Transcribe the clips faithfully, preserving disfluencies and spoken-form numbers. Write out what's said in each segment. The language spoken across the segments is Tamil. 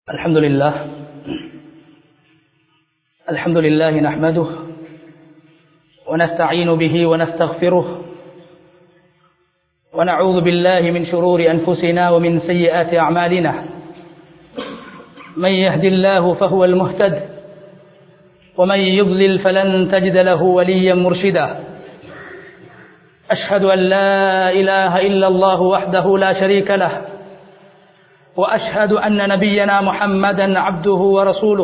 الحمد لله الحمد لله نحمده ونستعين به ونستغفره ونعوذ بالله من شرور أنفسنا ومن سيئات أعمالنا من يهد الله فهو المهتد ومن يضلل فلن تجد له وليا مرشدا أشهد أن لا إله إلا الله وحده لا شريك له وأشهد أن نبينا محمدا عبده ورسوله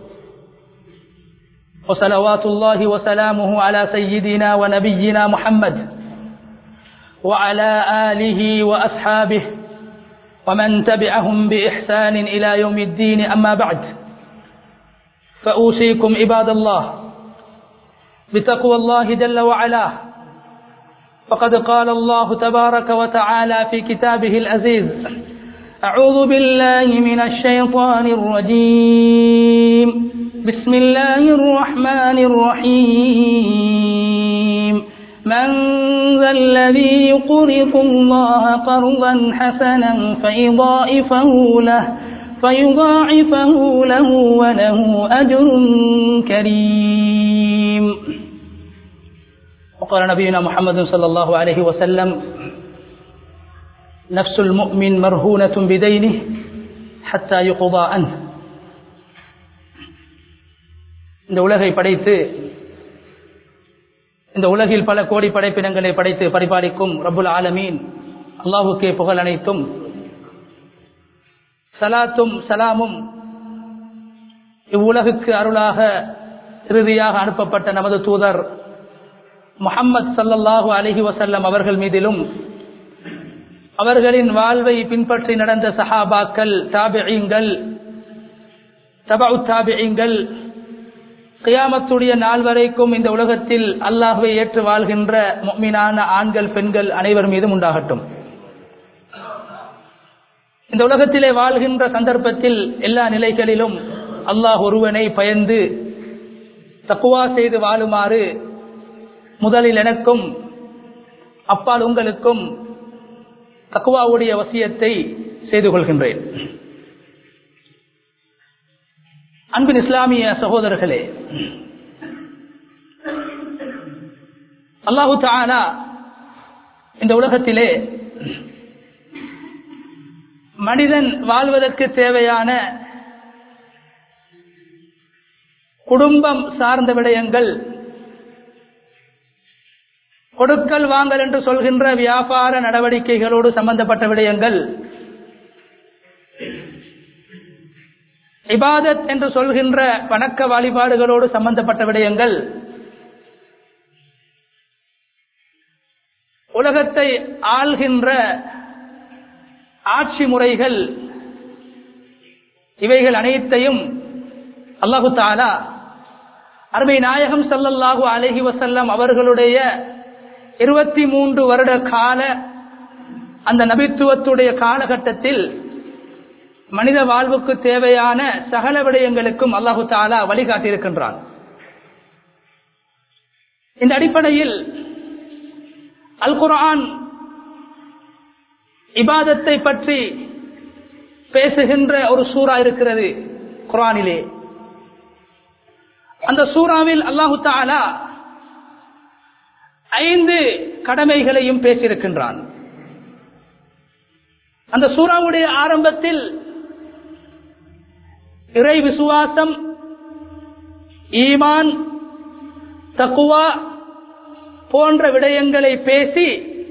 وصلوات الله وسلامه على سيدنا ونبينا محمد وعلى آله وأصحابه ومن تبعهم بإحسان إلى يوم الدين. أما بعد فأوصيكم عباد الله بتقوى الله جل وعلا، فقد قال الله تبارك وتعالى في كتابه العزيز: أعوذ بالله من الشيطان الرجيم، بسم الله الرحمن الرحيم. من ذا الذي يقرض الله قرضا حسنا فيضاعفه له فيضاعفه له وله أجر كريم. وقال نبينا محمد صلى الله عليه وسلم: نفس المؤمن مرهونة بدينه حتى يقضى عنه. இந்த உலகை படைத்து இந்த உலகில் பல கோடி படைப்பினங்களை படைத்து பரிபாலிக்கும் ரப்புல் ஆலமீன் அல்லாஹ்வுக்கே புகழ் அனைத்தும். சலாத்தும் சலாமும் இவ்வுலகுக்கு அருளாக இறுதியாக அனுப்பப்பட்ட நமது தூதர் முஹம்மது ஸல்லல்லாஹு அலைஹி வஸல்லம் அவர்கள் மீதிலும், அவர்களின் வாழ்வை பின்பற்றி நடந்த சஹாபாக்கள், தாபிஈன்கள், தபஉ தாபிஈன்கள், கியாமத்துடைய நாள் வரைக்கும் இந்த உலகத்தில் அல்லாஹ்வை ஏற்று வாழ்கின்ற முஃமினான ஆண்கள் பெண்கள் அனைவர் மீதும் உண்டாகட்டும். இந்த உலகத்திலே வாழ்கின்ற சந்தர்ப்பத்தில் எல்லா நிலைகளிலும் அல்லாஹ் ஒருவனை பயந்து தக்வா செய்து வாழுமாறு முதலில் எனக்கும் அப்பால் உங்களுக்கும் தக்வாவுடைய வசியத்தை செய்து கொள்கின்றேன். அன்பின் இஸ்லாமிய சகோதரர்களே, அல்லாஹு தஆலா இந்த உலகத்திலே மனிதன் வாழ்வதற்கு தேவையான குடும்பம் சார்ந்த விடயங்கள், கொடுக்கல் வாங்கல் என்று சொல்கின்ற வியாபார நடவடிக்கைகளோடு சம்பந்தப்பட்ட விடயங்கள், இபாதத் என்று சொல்கின்ற வணக்க வழிபாடுகளோடு சம்பந்தப்பட்ட விடயங்கள், உலகத்தை ஆள்கின்ற ஆட்சி முறைகள், இவைகள் அனைத்தையும் அல்லாஹு தஆலா அருமை நாயகம் ஸல்லல்லாஹு அலைஹி வஸல்லம் அவர்களுடைய இருபத்தி மூன்று வருட கால அந்த நபித்துவத்துடைய காலகட்டத்தில் மனித வாழ்வுக்கு தேவையான சகல விடயங்களுக்கும் அல்லாஹு தஆலா வழிகாட்டியிருக்கின்றான். இந்த அடிப்படையில் அல் குர்ஆன் இபாதத்தை பற்றி பேசுகின்ற ஒரு சூரா இருக்கிறது குர்ஆனிலே. அந்த சூராவில் அல்லாஹு தஆலா ஐந்து கடமைகளையும் பேசியிருக்கின்றான். அந்த சூராவுடைய ஆரம்பத்தில் இறை விசுவாசம், ஈமான், தக்வா போன்ற விடயங்களை பேசி,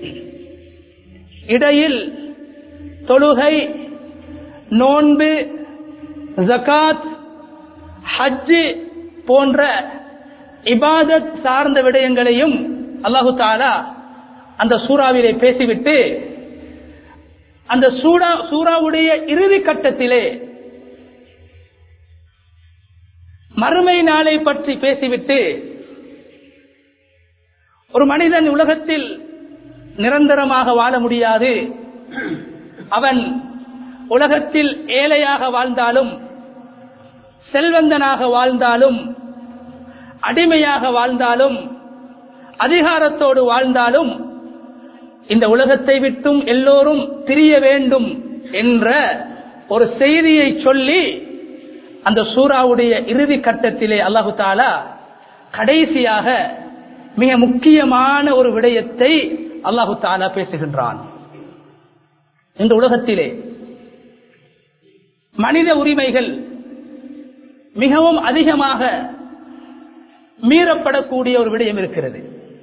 இடையில் தொழுகை, நோன்பு, ஜகாத், ஹஜ் போன்ற இபாதத் சார்ந்த விடயங்களையும் அல்லாஹு தஆலா அந்த சூறாவிலே பேசிவிட்டு, அந்த சூரா சூறாவுடைய இறுதி கட்டத்திலே மறுமை நாளை பற்றி பேசிவிட்டு, ஒரு மனிதன் உலகத்தில் நிரந்தரமாக வாழ முடியாது, அவன் உலகத்தில் ஏழையாக வாழ்ந்தாலும், செல்வந்தனாக வாழ்ந்தாலும், அடிமையாக வாழ்ந்தாலும், அதிகாரத்தோடு வாழ்ந்தாலும் இந்த உலகத்தை விட்டும் எல்லோரும் பிரிய வேண்டும் என்ற ஒரு செய்தியை சொல்லி அந்த சூராவுடைய இறுதி கட்டத்திலே அல்லாஹு தஆலா கடைசியாக மிக முக்கியமான ஒரு விடயத்தை அல்லாஹு தஆலா பேசுகின்றான். இந்த உலகத்திலே மனித உரிமைகள் மிகவும் அதிகமாக மீறப்படக்கூடிய ஒரு விடயம் இருக்கிறது.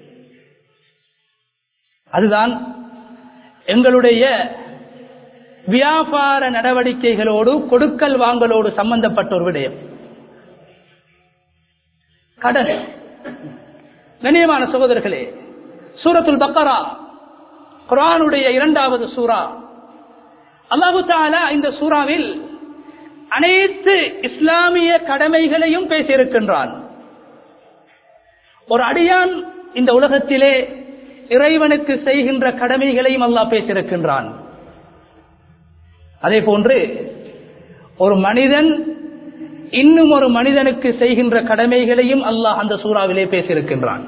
அதுதான் எங்களுடைய வியாபார நடவடிக்கைகளோடு கொடுக்கல் வாங்கலோடு சம்பந்தப்பட்ட ஒரு விடயம் கடன். கண்ணியமான சகோதரர்களே, சூரத்துல் பக்கரா குர்ஆனுடைய இரண்டாவது சூரா. அல்லாஹு தஆலா இந்த சூறாவில் அனைத்து இஸ்லாமிய கடமைகளையும் பேசியிருக்கின்றான். ஒரு அடியான் இந்த உலகத்திலே இறைவனுக்கு செய்கின்ற கடமைகளையும் அல்லாஹ் பேசியிருக்கின்றான். அதே போன்று ஒரு மனிதன் இன்னும் ஒரு மனிதனுக்கு செய்கின்ற கடமைகளையும் அல்லாஹ் அந்த சூறாவிலே பேசியிருக்கின்றான்.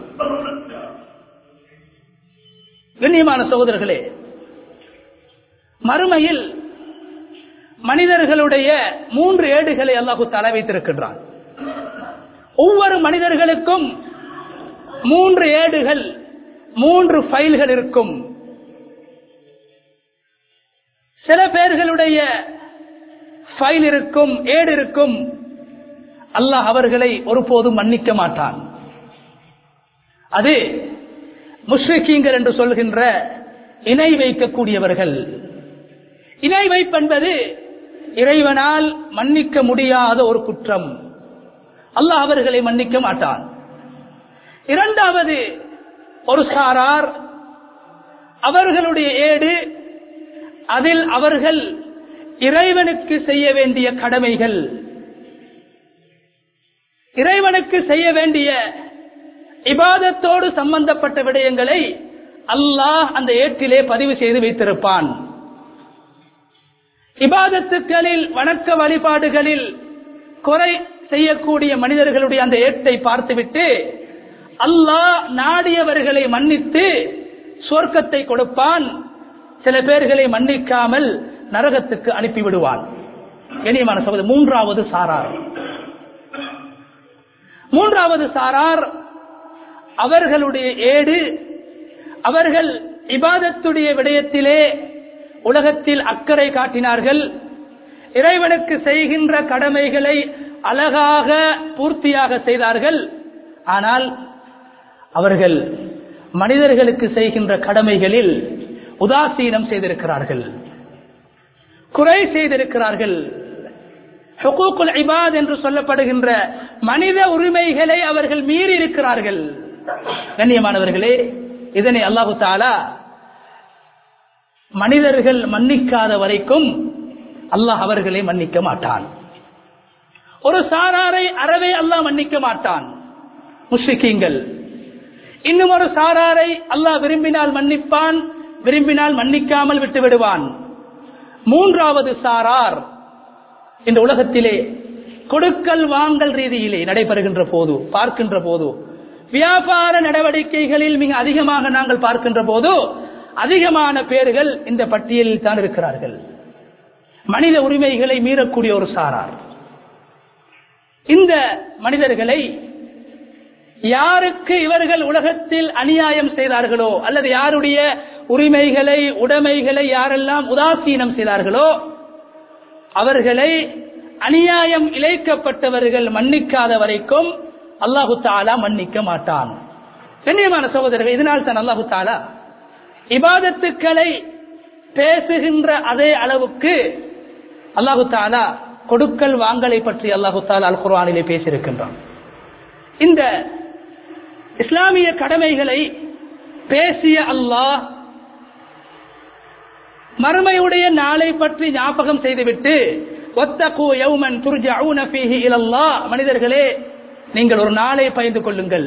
கண்ணியமான சகோதரர்களே, மறுமையில் மனிதர்களுடைய மூன்று ஏடுகளை அல்லாஹு தஆலா வைத்திருக்கின்றான். ஒவ்வொரு மனிதர்களுக்கும் மூன்று ஏடுகள், மூன்று ஃபைல்கள் இருக்கும். சில பேர்களுடைய ஃபைல் இருக்கும், ஏடு இருக்கும். அல்லாஹ் அவர்களை ஒருபோதும் மன்னிக்க மாட்டான். அது முஷ்ரிக்கீங்கள் என்று சொல்கின்ற இணை வைக்கக்கூடியவர்கள். இணை வைப்பென்பது இறைவனால் மன்னிக்க முடியாத ஒரு குற்றம். அல்லாஹ் அவர்களை மன்னிக்க மாட்டான். இரண்டாவது ஒரு சாரார், அவர்களுடைய ஏடு, அதில் அவர்கள் இறைவனுக்கு செய்ய வேண்டிய கடமைகள், இறைவனுக்கு செய்ய வேண்டிய இபாதத்தோடு சம்பந்தப்பட்ட விடயங்களை அல்லாஹ் அந்த ஏட்டிலே பதிவு செய்து வைத்திருப்பான். இபாதத்துக்களில், வணக்க வழிபாடுகளில் குறை செய்யக்கூடிய மனிதர்களுடைய அந்த ஏட்டை பார்த்துவிட்டு அல்லாஹ் நாடியவர்களை மன்னித்து சொர்க்கத்தை கொடுப்பான். சில பேர்களை மன்னிக்காமல் நரகத்துக்கு அனுப்பிவிடுவான். கண்ணியமான சகோதரர், மூன்றாவது சாரார் மூன்றாவது சாரார் அவர்களுடைய ஏடு, அவர்கள் இபாதத்துடைய விடயத்திலே உலகத்தில் அக்கறை காட்டினார்கள். இறைவனுக்கு செய்கின்ற கடமைகளை அழகாக பூர்த்தியாக செய்தார்கள். ஆனால் அவர்கள் மனிதர்களுக்கு செய்கின்ற கடமைகளில் உதாசீனம் செய்திருக்கிறார்கள், குறை செய்திருக்கிறார்கள். ஹுகூக்குல் இபாத் என்று சொல்லப்படுகின்ற மனித உரிமைகளை அவர்கள் மீறி இருக்கிறார்கள். கண்ணியமானவர்களே, இதனை அல்லாஹு தஆலா மனிதர்கள் மன்னிக்காத வரைக்கும் அல்லாஹ் அவர்களை மன்னிக்க மாட்டான். ஒரு சாராரை அறவே அல்லாஹ் மன்னிக்க மாட்டான், முஷ்ரிக்கீங்கள். இன்னும் ஒரு சாராரை அல்லாஹ் விரும்பினால் மன்னிப்பான், விரும்பினால் மன்னிக்காமல் விட்டு விடுவான். மூன்றாவது சாரார் இந்த உலகத்திலே கொடுக்கல் வாங்கல் ரீதியிலே நடைபெறுகின்ற போது, பார்க்கின்ற போது, வியாபார நடவடிக்கைகளில் மிக அதிகமாக நாங்கள் பார்க்கின்ற போது அதிகமான பேர்கள் இந்த பட்டியலில் தான் இருக்கிறார்கள். மனித உரிமைகளை மீறக்கூடிய ஒரு சாரார். இந்த மனிதர்களை யாருக்கு இவர்கள் உலகத்தில் அநியாயம் செய்தார்களோ, அல்லது யாருடைய உரிமைகளை, உடைமைகளை யாரெல்லாம் உதாசீனம் செய்தார்களோ, அவர்களை அநியாயம் இழைக்கப்பட்டவர்கள் மன்னிக்காத வரைக்கும் அல்லாஹு தஆலா மன்னிக்க மாட்டான். கண்ணியமான சகோதரர்கள், இதனால் தான் அல்லாஹு தஆலா இபாதத்துக்களை பேசுகின்ற அதே அளவுக்கு அல்லாஹு தஆலா கொடுக்கல் வாங்கலை பற்றி அல்லாஹு தஆலா அல் குர்ஆனிலே பேசியிருக்கின்றான். இந்த இஸ்லாமிய கடமைகளை பேசிய அல்லாஹ் மறுமையுடைய நாளை பற்றி ஞாபகம் செய்துவிட்டு, வத்தகு யௌமன் துர்ஜஊன ஃபீஹி இலல்லாஹ், மனிதர்களே நீங்கள் ஒரு நாளை பயந்து கொள்ளுங்கள்,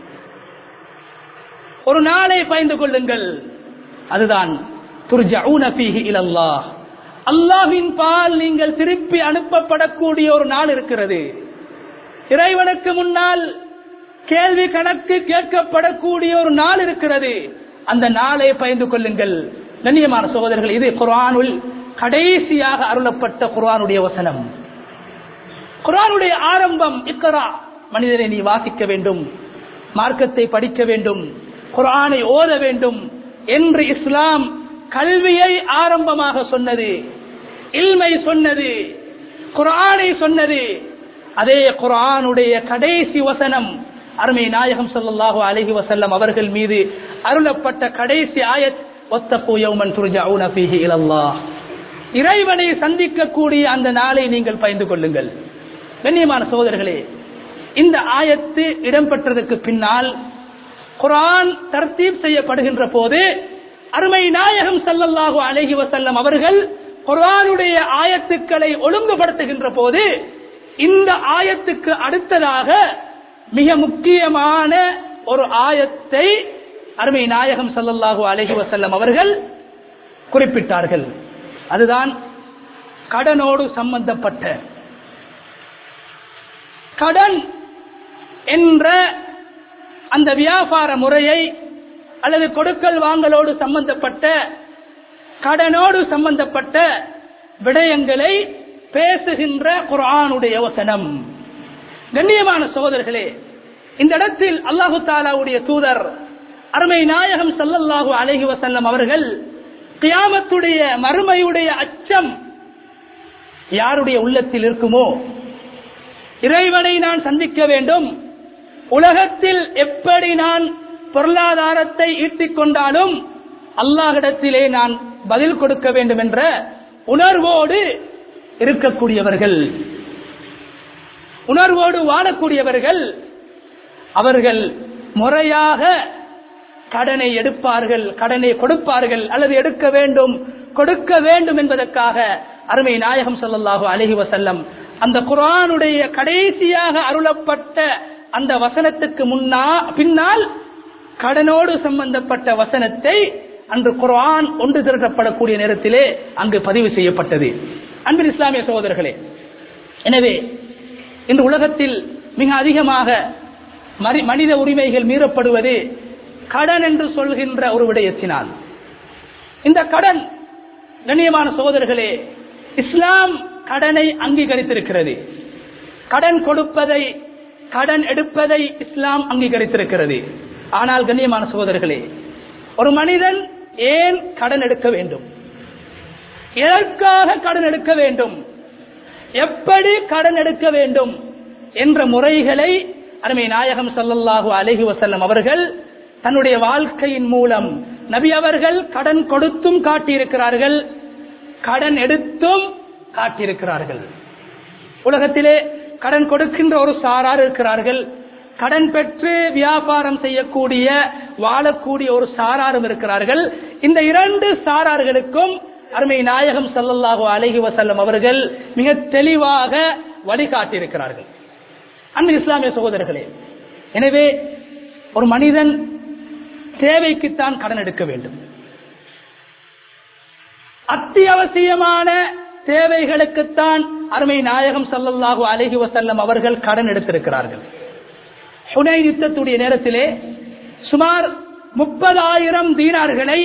ஒரு நாளை பயந்து கொள்ளுங்கள். அதுதான் துர்ஜஊன ஃபீஹி இலல்லாஹ், அல்லாஹ்வின் பால் நீங்கள் திருப்பி அனுப்பப்படக்கூடிய ஒரு நாள் இருக்கிறது. இறைவனுக்கு முன்னால் கேள்வி கணக்கு கேட்கப்படக்கூடிய ஒரு நாள் இருக்கிறது. அந்த நாளை பயந்து கொள்ளுங்கள். கண்ணியமான சகோதரர்கள், இது குர்ஆனுல் கடைசியாக அருளப்பட்ட குர்ஆனுடைய வசனம். குர்ஆனுடைய ஆரம்பம் இக்ரா, மனிதனை நீ வாசிக்க வேண்டும், மார்க்கத்தை படிக்க வேண்டும், குர்ஆனை ஓத வேண்டும் என்று இஸ்லாம் கல்வியை ஆரம்பமாக சொன்னது, இல்மை சொன்னது, குர்ஆனை சொன்னது. அதே குர்ஆனுடைய கடைசி வசனம் அருமை நாயகம் ஸல்லல்லாஹு அலைஹி வஸல்லம் அவர்கள் மீது அருளப்பட்ட கடைசி ஆயத், வத்தகு யௌமன் துர்ஜஊன ஃபீஹி இலல்லாஹ், இறைவனை சந்திக்கக்கூடிய அந்த நாளை நீங்கள் பயந்து கொள்ளுங்கள். கண்ணியமான சகோதரர்களே, இந்த ஆயத்து இடம்பெற்றதற்கு பின்னால் குர்ஆன் தர்த்தீப் செய்யப்படுகின்ற போது அருமை நாயகம் ஸல்லல்லாஹு அலைஹி வஸல்லம் அவர்கள் குர்ஆனுடைய ஆயத்துக்களை ஒழுங்குபடுத்துகின்ற போது இந்த ஆயத்துக்கு அடுத்ததாக மிக முக்கியமான ஒரு ஆயத்தை அருமை நாயகம் ஸல்லல்லாஹு அலைஹி வஸல்லம் அவர்கள் குறிப்பிட்டார்கள். அதுதான் கடனோடு சம்பந்தப்பட்ட, கடன் என்ற அந்த வியாபார முறையை அல்லது கொடுக்கல் வாங்கலோடு சம்பந்தப்பட்ட, கடனோடு சம்பந்தப்பட்ட விடயங்களை பேசுகின்ற குர்ஆனுடைய வசனம். கண்ணியமான சகோதரர்களே, இந்த இடத்தில் அல்லாஹு தஆலாவுடைய தூதர் அருமை நாயகம் ஸல்லல்லாஹு அலைஹி வஸல்லம் அவர்கள் கியாமத்துடைய மறுமையுடைய அச்சம் யாருடைய உள்ளத்தில் இருக்குமோ, இறைவனை நான் சந்திக்க வேண்டும், உலகத்தில் எப்படி நான் பொருளாதாரத்தை ஈட்டிக் கொண்டாலும் அல்லாஹ்விடத்திலே நான் பதில் கொடுக்க வேண்டும் என்ற உணர்வோடு இருக்கக்கூடியவர்கள், உணர்வோடு வாழக்கூடியவர்கள், அவர்கள் முறையாக கடனை எடுப்பார்கள், கடனை கொடுப்பார்கள், அல்லது எடுக்க வேண்டும், கொடுக்க வேண்டும் என்பதற்காக அருமை நாயகம் ஸல்லல்லாஹு அலைஹி வஸல்லம் அந்த குர்ஆனுடைய கடைசியாக அருளப்பட்ட அந்த வசனத்துக்கு முன்னா பின்னால் கடனோடு சம்பந்தப்பட்ட வசனத்தை அன்று குர்ஆன் ஒன்று திரட்டப்படக்கூடிய நேரத்திலே அங்கு பதிவு செய்யப்பட்டது. அன்பின் இஸ்லாமிய சகோதரர்களே, எனவே இன்று உலகத்தில் மிக அதிகமாக மனித உரிமைகள் மீறப்படுவது கடன் என்று சொல்கின்ற ஒரு விடயத்தினால். இந்த கடன், கண்ணியமான சகோதரர்களே, இஸ்லாம் கடனை அங்கீகரித்திருக்கிறது. கடன் கொடுப்பதை, கடன் எடுப்பதை இஸ்லாம் அங்கீகரித்திருக்கிறது. ஆனால் கண்ணியமான சகோதரர்களே, ஒரு மனிதன் ஏன் கடன் எடுக்க வேண்டும், எதற்காக கடன் எடுக்க வேண்டும், எப்படி கடன் எடுக்க வேண்டும் என்ற முறைகளை அருமை நாயகம் ஸல்லல்லாஹு அலைஹி வஸல்லம் அவர்கள் தன்னுடைய வாழ்க்கையின் மூலம், நபி அவர்கள் கடன் கொடுத்தும் காட்டியிருக்கிறார்கள், கடன் எடுத்தும் காட்டியிருக்கிறார்கள். உலகத்திலே கடன் கொடுக்கின்ற ஒரு சாரார் இருக்கிறார்கள், கடன் பெற்று வியாபாரம் செய்யக்கூடிய வாழக்கூடிய ஒரு சாராரும் இருக்கிறார்கள். இந்த இரண்டு சாரார்களுக்கும் அருமை நாயகம் ஸல்லல்லாஹு அலைஹி வஸல்லம் அவர்கள் மிக தெளிவாக வழிகாட்டியிருக்கிறார்கள். அன்பின் இஸ்லாமிய சகோதரர்களே, எனவே ஒரு மனிதன் தேவைக்குத்தான் கடன் எடுக்க வேண்டும். அத்தியாவசியமான தேவைகளுக்குத்தான் அருமை நாயகம் ஸல்லல்லாஹு அலைஹி வஸல்லம் அவர்கள் கடன் எடுத்திருக்கிறார்கள். ஹுனைன் யுத்தத்துடைய நேரத்திலே சுமார் முப்பதாயிரம் தீனார்களை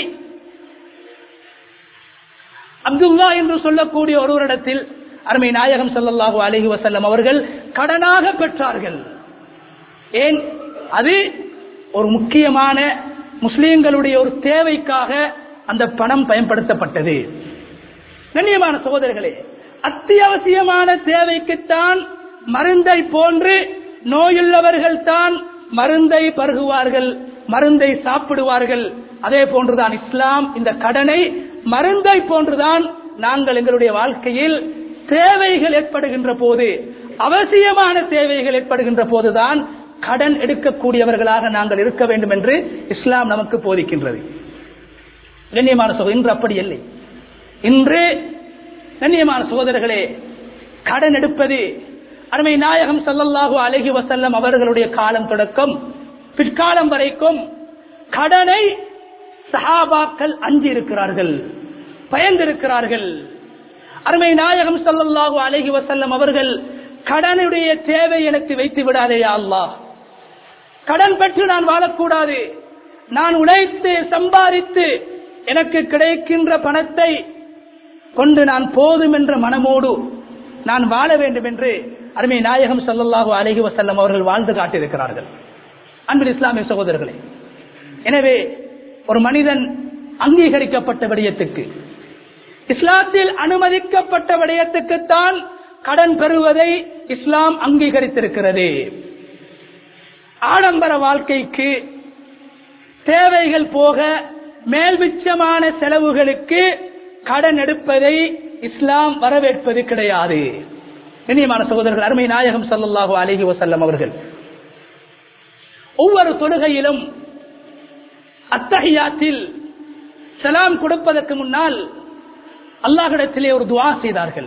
அப்துல்லா என்று சொல்லக்கூடிய ஒருவரிடத்தில் அருமை நாயகம் ஸல்லல்லாஹு அலைஹி வஸல்லம் அவர்கள் கடனாக பெற்றார்கள். ஏன்? அது ஒரு முக்கியமான முஸ்லிம்களுடைய ஒரு தேவைக்காக அந்த பணம் பயன்படுத்தப்பட்டது. கண்ணியமான சகோதரர்களே, அத்தியாவசியமான தேவைக்குத்தான் மருந்தை போன்று நோயுள்ளவர்கள் தான் மருந்தை பருகுவார்கள், மருந்தை சாப்பிடுவார்கள். அதே போன்றுதான் இஸ்லாம் இந்த கடனை மருந்தை போன்றுதான் நாங்கள் எங்களுடைய வாழ்க்கையில் தேவைகள் ஏற்படுகின்ற போது, அவசியமான தேவைகள் ஏற்படுகின்ற போதுதான் கடன் எடுக்கக்கூடியவர்களாக நாங்கள் இருக்க வேண்டும் என்று இஸ்லாம் நமக்கு போதிக்கின்றது. கண்ணியமான சகோதரர், இன்று அப்படி இல்லை. இன்று கண்ணியமான சகோதரர்களே, கடன் எடுப்பது அருமை நாயகம் ஸல்லல்லாஹு அலைஹி வஸல்லம் அவர்களுடைய காலம் தொடக்கம் பிற்காலம் வரைக்கும் கடனை சஹாபாக்கள் அஞ்சி இருக்கிறார்கள், பயந்திருக்கிறார்கள். அருமை நாயகம் ஸல்லல்லாஹு அலைஹி வஸல்லம் அவர்கள் கடனுடைய தேவை எனக்கு வைத்து விடாதே யா அல்லாஹ், கடன் பெற்று நான் வாழக்கூடாது, நான் உழைத்து சம்பாதித்து எனக்கு கிடைக்கின்ற பணத்தை கொண்டு நான் போதும் என்ற மனமோடு நான் வாழ வேண்டும் என்று அருமை நாயகம் ஸல்லல்லாஹு அலைஹி வஸல்லம் அவர்கள் வாழ்ந்து காட்டியிருக்கிறார்கள். அன்பின் இஸ்லாமிய சகோதரர்களே, எனவே ஒரு மனிதன் அங்கீகரிக்கப்பட்ட விடயத்துக்கு, இஸ்லாத்தில் அனுமதிக்கப்பட்ட விடயத்துக்குத்தான் கடன் பெறுவதை இஸ்லாம் அங்கீகரித்திருக்கிறது. ஆடம்பர வாழ்க்கைக்கு, தேவைகள் போக மேல்மிச்சமான செலவுகளுக்கு கடன் எடுப்பதை இஸ்லாம் வரவேற்பது கிடையாது. கண்ணியமான சகோதரர்கள், அருமை நாயகம் ஸல்லல்லாஹு அலைஹி வஸல்லம் அவர்கள் ஒவ்வொரு தொழுகையிலும் அத்தஹியாத்தில் சலாம் கொடுப்பதற்கு முன்னால் அல்லாஹ்விடத்திலே ஒரு துஆ செய்தார்கள்.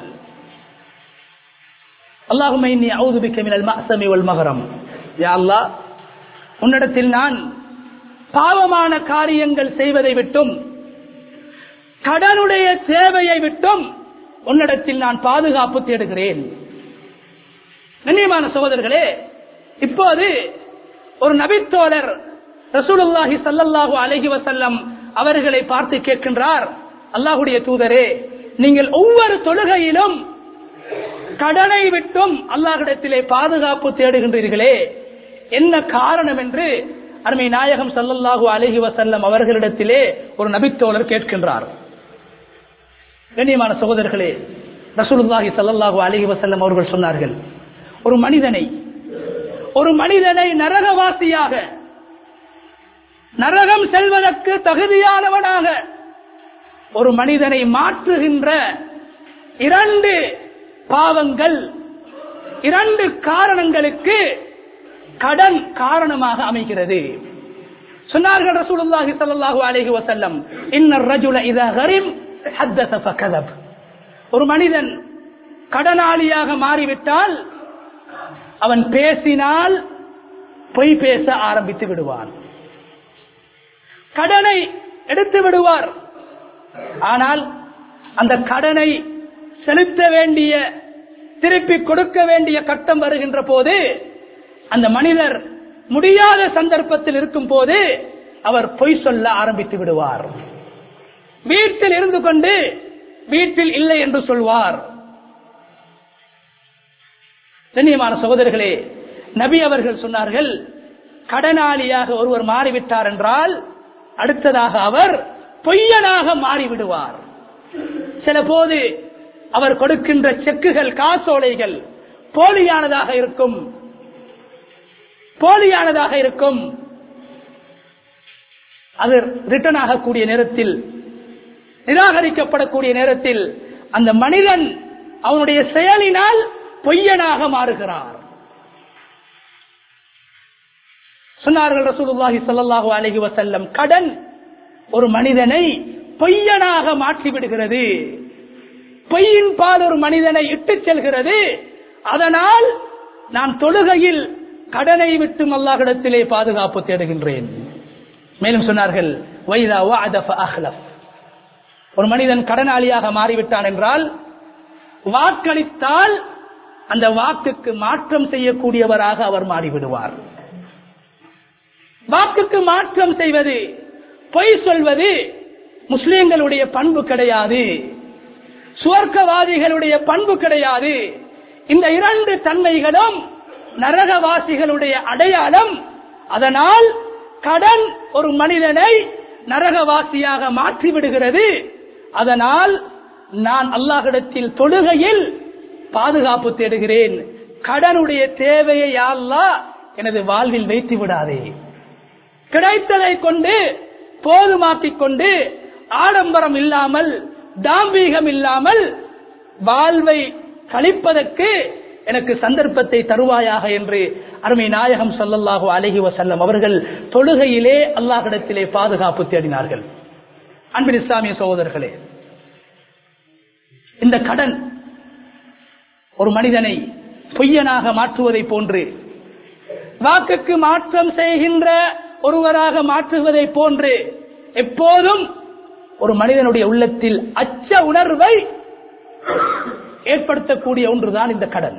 அல்லாஹும்ம இன்னி அஊது பிக்க மினல் மஅஸமி வல் மக்ரம். யா அல்லாஹ், உன்னிடத்தில் நான் பாவமான காரியங்கள் செய்வதை விட்டும் கடனுடைய தேவையை விட்டும் உன்னிடத்தில் நான் பாதுகாப்பு தேடுகிறேன். கண்ணியமான சகோதரர்களே, இப்போது ஒரு நபித்தோழர் ரசூலுல்லாஹி ஸல்லல்லாஹு அலைஹி வஸல்லம் அவர்களை பார்த்து கேட்கின்றார், அல்லாஹ்வுடைய தூதரே, நீங்கள் ஒவ்வொரு தொழுகையிலும் கடனை விட்டும் அல்லாஹ்விடத்திலே பாதுகாப்பு தேடுகின்றீர்களே, என்ன காரணம் என்று அருமை நாயகம் ஸல்லல்லாஹு அலைஹி வஸல்லம் அவர்களிடத்திலே ஒரு நபித்தோழர் கேட்கின்றார். கண்ணியமான சகோதரர்களே, ரசூலுல்லாஹி ஸல்லல்லாஹு அலைஹி வஸல்லம் அவர்கள் சொன்னார்கள், ஒரு மனிதனை ஒரு மனிதனை நரகவாசியாக, நரகம் செல்வதற்கு தகுதியானவனாக ஒரு மனிதனை மாற்றுகின்ற இரண்டு பாவங்கள், இரண்டு காரணங்களுக்கு கடன் காரணமாக அமைகிறது. சொன்னார்கள் ரசூலுல்லாஹி ஸல்லல்லாஹு அலைஹி வஸல்லம், இன்னர் ரஜுல இதா கரிம் ஹத்தஸ ஃபகதப். ஒரு மனிதன் கடனாளியாக மாறிவிட்டால் அவன் பேசினால் பொய் பேச ஆரம்பித்து விடுவான். கடனை எடுத்து விடுவார், ஆனால் அந்த கடனை செலுத்த வேண்டிய, திருப்பி கொடுக்க வேண்டிய கட்டம் வருகின்ற போது அந்த மனிதர் முடியாத சந்தர்ப்பத்தில் இருக்கும் போது அவர் பொய் சொல்ல ஆரம்பித்து விடுவார். வீட்டில் இருந்து கொண்டு வீட்டில் இல்லை என்று சொல்வார். கண்ணியமான சகோதரர்களே, நபி அவர்கள் சொன்னார்கள், கடனாளியாக ஒருவர் மாறிவிட்டார் என்றால் அடுத்ததாக அவர் பொய்யனாக மாறிவிடுவார். சில போது அவர் கொடுக்கின்ற செக்குகள், காசோலைகள் போலியானதாக இருக்கும் போலியானதாக இருக்கும் அது ரிட்டர்ன் ஆகக்கூடிய நேரத்தில், நிராகரிக்கப்படக்கூடிய நேரத்தில் அந்த மனிதன் அவனுடைய செயலினால் பொய்யனாக மாறுகிறார். சொன்னார்கள் ரசூலுல்லாஹி ஸல்லல்லாஹு அலைஹி வஸல்லம், கடன் ஒரு மனிதனை பொய்யனாக மாற்றிவிடுகிறது, பொய்யின் பால் ஒரு மனிதனை இட்டுச் செல்கிறது. அதனால் நான் தொழுகையில் கடனை விட்டு அல்லாஹ்விடத்திலே பாதுகாப்பு தேடுகின்றேன். மேலும் சொன்னார்கள், வைதா வஅத ஃபஅஹ்லஃப். ஒரு மனிதன் கடனாளியாக மாறிவிட்டான் என்றால் வாக்களித்தால் அந்த வாக்குக்கு மாற்றம் செய்யக்கூடியவராக அவர் மாறிவிடுவார். வாக்குக்கு மாற்றம் செய்வது, பொய் சொல்வது முஸ்லிம்களுடைய பண்பு கிடையாது, சுவர்க்கவாதிகளுடைய பண்பு கிடையாது. இந்த இரண்டு தன்மைகளும் நரகவாசிகளுடைய அடையாளம். அதனால் கடன் ஒரு மனிதனை நரகவாசியாக மாற்றிவிடுகிறது. அதனால் நான் அல்லாஹ்விடத்தில் தொழுகையில் பாதுகாப்பு தேடுகிறேன். கடனுடைய தேவையை யா அல்லாஹ் எனது வாழ்வில் வைத்து விடாதே. கிடைத்ததை கொண்டு போதுமாக்கிக் கொண்டு ஆடம்பரம் இல்லாமல், தாம்பீகம் இல்லாமல் வாழ்வை கழிப்பதற்கு எனக்கு சந்தர்ப்பத்தை தருவாயாக என்று அருமை நாயகம் ஸல்லல்லாஹு அலைஹி வஸல்லம் அவர்கள் தொழுகையிலே அல்லாஹ்விடத்திலே பாதுகாப்பு தேடினார்கள். அன்பின் இஸ்லாமிய சகோதரர்களே, இந்த கடன் ஒரு மனிதனை பொய்யனாக மாற்றுவதை போன்று, வாக்குக்கு மாற்றம் செய்கின்ற ஒருவராக மாற்றுவதை போன்று எப்போதும் ஒரு மனிதனுடைய உள்ளத்தில் அச்ச உணர்வை ஏற்படுத்தக்கூடிய ஒன்றுதான் இந்த கடன்.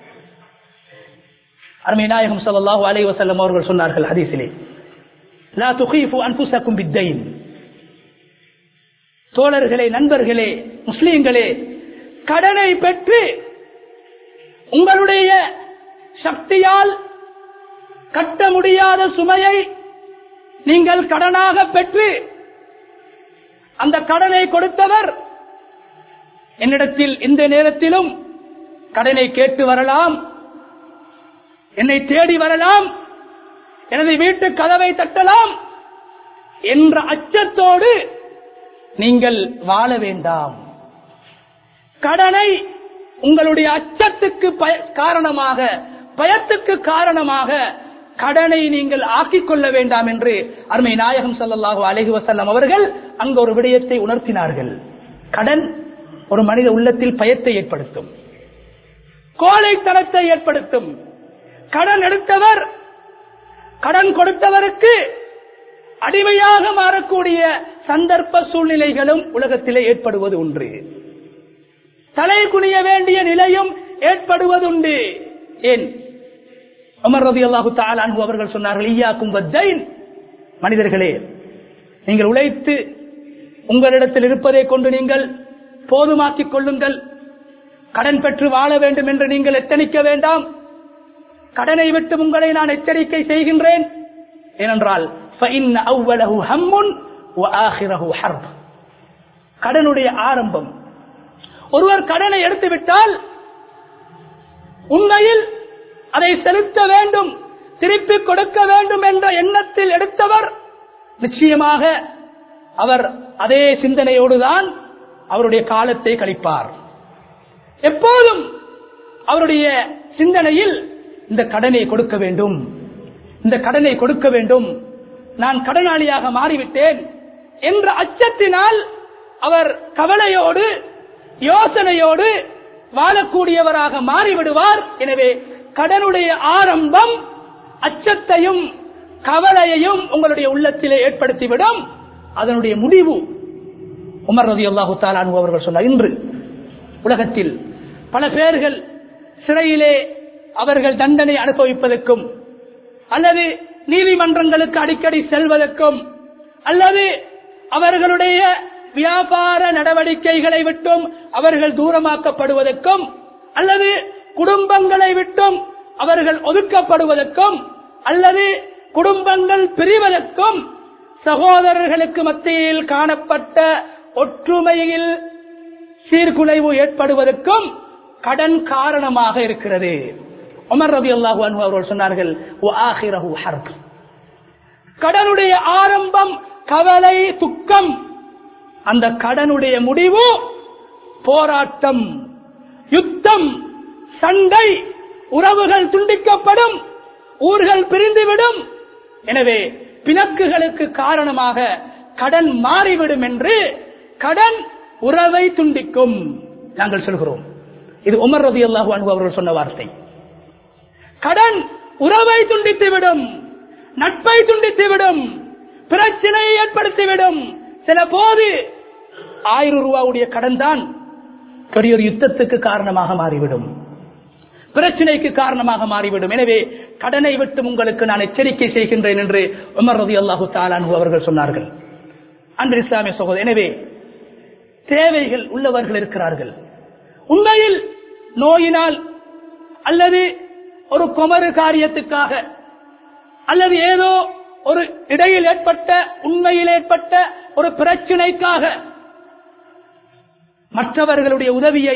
அருமை நாயகம் ஸல்லல்லாஹு அலைஹி வஸல்லம் அவர்கள் சொன்னார்கள் ஹதீஸிலே, லா துகீஃபு அன்ஃபுஸக்கும் பித்தைன். தோழர்களே, நண்பர்களே, முஸ்லிம்களே, கடனை பெற்று உங்களுடைய சக்தியால் கட்ட முடியாத சுமையை நீங்கள் கடனாக பெற்று அந்த கடனை கொடுத்தவர் என்னிடத்தில் இந்த நேரத்திலும் கடனை கேட்டு வரலாம், என்னை தேடி வரலாம், எனது வீட்டு கதவை தட்டலாம் என்ற அச்சத்தோடு நீங்கள் வாழ வேண்டாம். கடனை உங்களுடைய அச்சத்துக்கு காரணமாக, பயத்துக்கு காரணமாக கடனை நீங்கள் ஆக்கிக் கொள்ள வேண்டாம் என்று அருமை நாயகம் ஸல்லல்லாஹு அலைஹி வஸல்லம் அவர்கள் அங்கு ஒரு விடயத்தை உணர்த்தினார்கள். கடன் ஒரு மனித உள்ளத்தில் பயத்தை ஏற்படுத்தும், கோழைத்தனத்தை ஏற்படுத்தும். கடன் எடுத்தவர் கடன் கொடுத்தவருக்கு அடிமையாக மாறக்கூடிய சந்தர்ப்ப சூழ்நிலைகளும் உலகத்திலே ஏற்படுவது உண்டு. தலை குனிய வேண்டிய நிலையும் ஏற்படுவதுண்டு. ஏன்? உமர் ரலியல்லாஹு தஆலா அன்ஹு அவர்கள் சொன்னார்கள், இய்யாக்கும் வத்தைன், மனிதர்களே, நீங்கள் உழைத்து உங்களிடத்தில் இருப்பதை கொண்டு நீங்கள் போதுமாக்கிக் கொள்ளுங்கள். கடன் பெற்று வாழ வேண்டும் என்று நீங்கள் எத்தனிக்க வேண்டாம். கடனை விட்டு உங்களை நான் எச்சரிக்கை செய்கின்றேன். ஏனென்றால் கடனுடைய ஆரம்பம், ஒருவர் கடனை எடுத்துவிட்டால் உண்மையில் அதை செலுத்த வேண்டும், திருப்பி கொடுக்க வேண்டும் என்ற எண்ணத்தில் எடுத்தவர் நிச்சயமாக அவர் அதே சிந்தனையோடுதான் அவருடைய காலத்தை கழிப்பார். எப்போதும் அவருடைய சிந்தனையில் இந்த கடனை கொடுக்க வேண்டும், இந்த கடனை கொடுக்க வேண்டும், நான் கடனாளியாக மாறிவிட்டேன் என்ற அச்சத்தினால் அவர் கவலையோடு யோசனையோடு வாழக்கூடியவராக மாறிவிடுவார். எனவே கடனுடைய ஆரம்பம் அச்சத்தையும் கவலையையும் உங்களுடைய உள்ளத்திலே ஏற்படுத்திவிடும். அதனுடைய முடிவு உமர் ரலியல்லாஹு தஆலா அன்ஹு அவர்கள் சொன்னார், இன்று உலகத்தில் பல பேர்கள் சிறையிலே அவர்கள் தண்டனை அனுபவிப்பதற்கும் அல்லது நீதிமன்றங்களுக்கு அடிக்கடி செல்வதற்கும் அல்லது அவர்களுடைய வியாபார நடவடிக்கைகளை விட்டும் அவர்கள் தூரமாக்கப்படுவதற்கும் அல்லது குடும்பங்களை விட்டும் அவர்கள் ஒதுக்கப்படுவதற்கும் அல்லது குடும்பங்கள் பிரிவதற்கும் சகோதரர்களுக்கு மத்தியில் காணப்பட்ட ஒற்றுமையில் சீர்குலைவு ஏற்படுவதற்கும் கடன் காரணமாக இருக்கிறது. உமர் ரலியல்லாஹு அன்ஹு அவர்கள் சொன்னார்கள், வஆகிரஹு ஹர்ப், கடனுடைய ஆரம்பம் கவலை, துக்கம், அந்த கடனுடைய முடிவு போராட்டம், யுத்தம், சண்டை, உறவுகள் துண்டிக்கப்படும், ஊர்கள் பிரிந்துவிடும். எனவே பிணக்குகளுக்கு காரணமாக கடன் மாறிவிடும் என்று கடன் உறவை துண்டிக்கும் நாங்கள் சொல்கிறோம். இது உமர் ரலியல்லாஹு அன்ஹு அவர்கள் சொன்ன வார்த்தை. கடன் உறவை துண்டித்துவிடும், நட்பை துண்டித்துவிடும், பிரச்சனையை ஏற்படுத்திவிடும். சில போது ஆயிரம் ரூபாவுடைய கடன் தான் பெரிய ஒரு யுத்தத்துக்கு காரணமாக மாறிவிடும், பிரச்சனைக்கு காரணமாக மாறிவிடும். எனவே கடனை விட்டு உங்களுக்கு நான் எச்சரிக்கை செய்கின்றேன் என்று உமர் ரலியல்லாஹு தஆலா அன்ஹு அவர்கள் சொன்னார்கள். அன்பு இஸ்லாமிய சகோதரர், எனவே தேவைகள் உள்ளவர்கள் இருக்கிறார்கள். உண்மையில் நோயினால் அல்லது ஒரு குமரு காரியத்துக்காக அல்லது ஏதோ ஒரு இடையில் ஏற்பட்ட உண்மையில் ஏற்பட்ட ஒரு பிரச்சனைக்காக மற்றவர்களுடைய உதவியை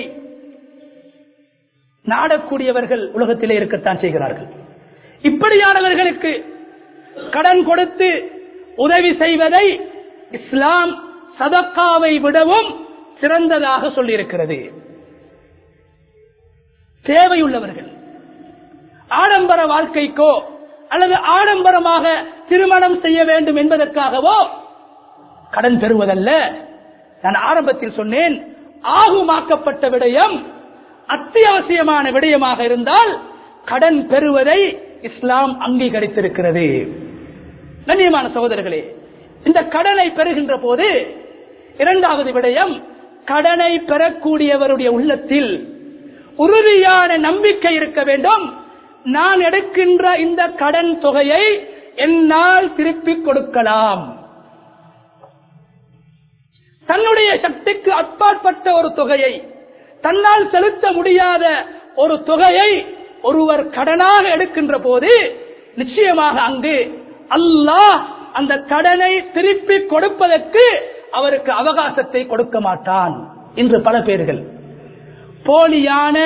நாடக்கூடியவர்கள் உலகத்திலே இருக்கத்தான் செய்கிறார்கள். இப்படியானவர்களுக்கு கடன் கொடுத்து உதவி செய்வதை இஸ்லாம் சதக்காவை விடவும் சிறந்ததாக சொல்லியிருக்கிறது. தேவையுள்ளவர்கள் ஆடம்பர வாழ்க்கைக்கோ அல்லது ஆடம்பரமாக திருமணம் செய்ய வேண்டும் என்பதற்காகவோ கடன் பெறுவதல்ல. நான் ஆரம்பத்தில் சொன்னேன், ஆகுமாக்கப்பட்ட விடயம் அத்தியாவசியமான விடயமாக இருந்தால் கடன் பெறுவதை இஸ்லாம் அங்கீகரித்திருக்கிறது. கண்ணியமான சகோதரர்களே, இந்த கடனை பெறுகின்ற போது இரண்டாவது விடயம், கடனை பெறக்கூடியவருடைய உள்ளத்தில் உறுதியான நம்பிக்கை இருக்க வேண்டும். நான் எடுக்கின்ற இந்த கடன் தொகையை என்னால் திருப்பிக் கொடுக்கலாம். தன்னுடைய சக்திக்கு அப்பாற்பட்ட ஒரு தொகையை, தன்னால் செலுத்த முடியாத ஒரு தொகையை ஒருவர் கடனாக எடுக்கின்ற போது நிச்சயமாக அங்கு அல்லாஹ் அந்த கடனை திருப்பி கொடுப்பதற்கு அவருக்கு அவகாசத்தை கொடுக்க மாட்டான். இன்று பல பேர்கள் போலியான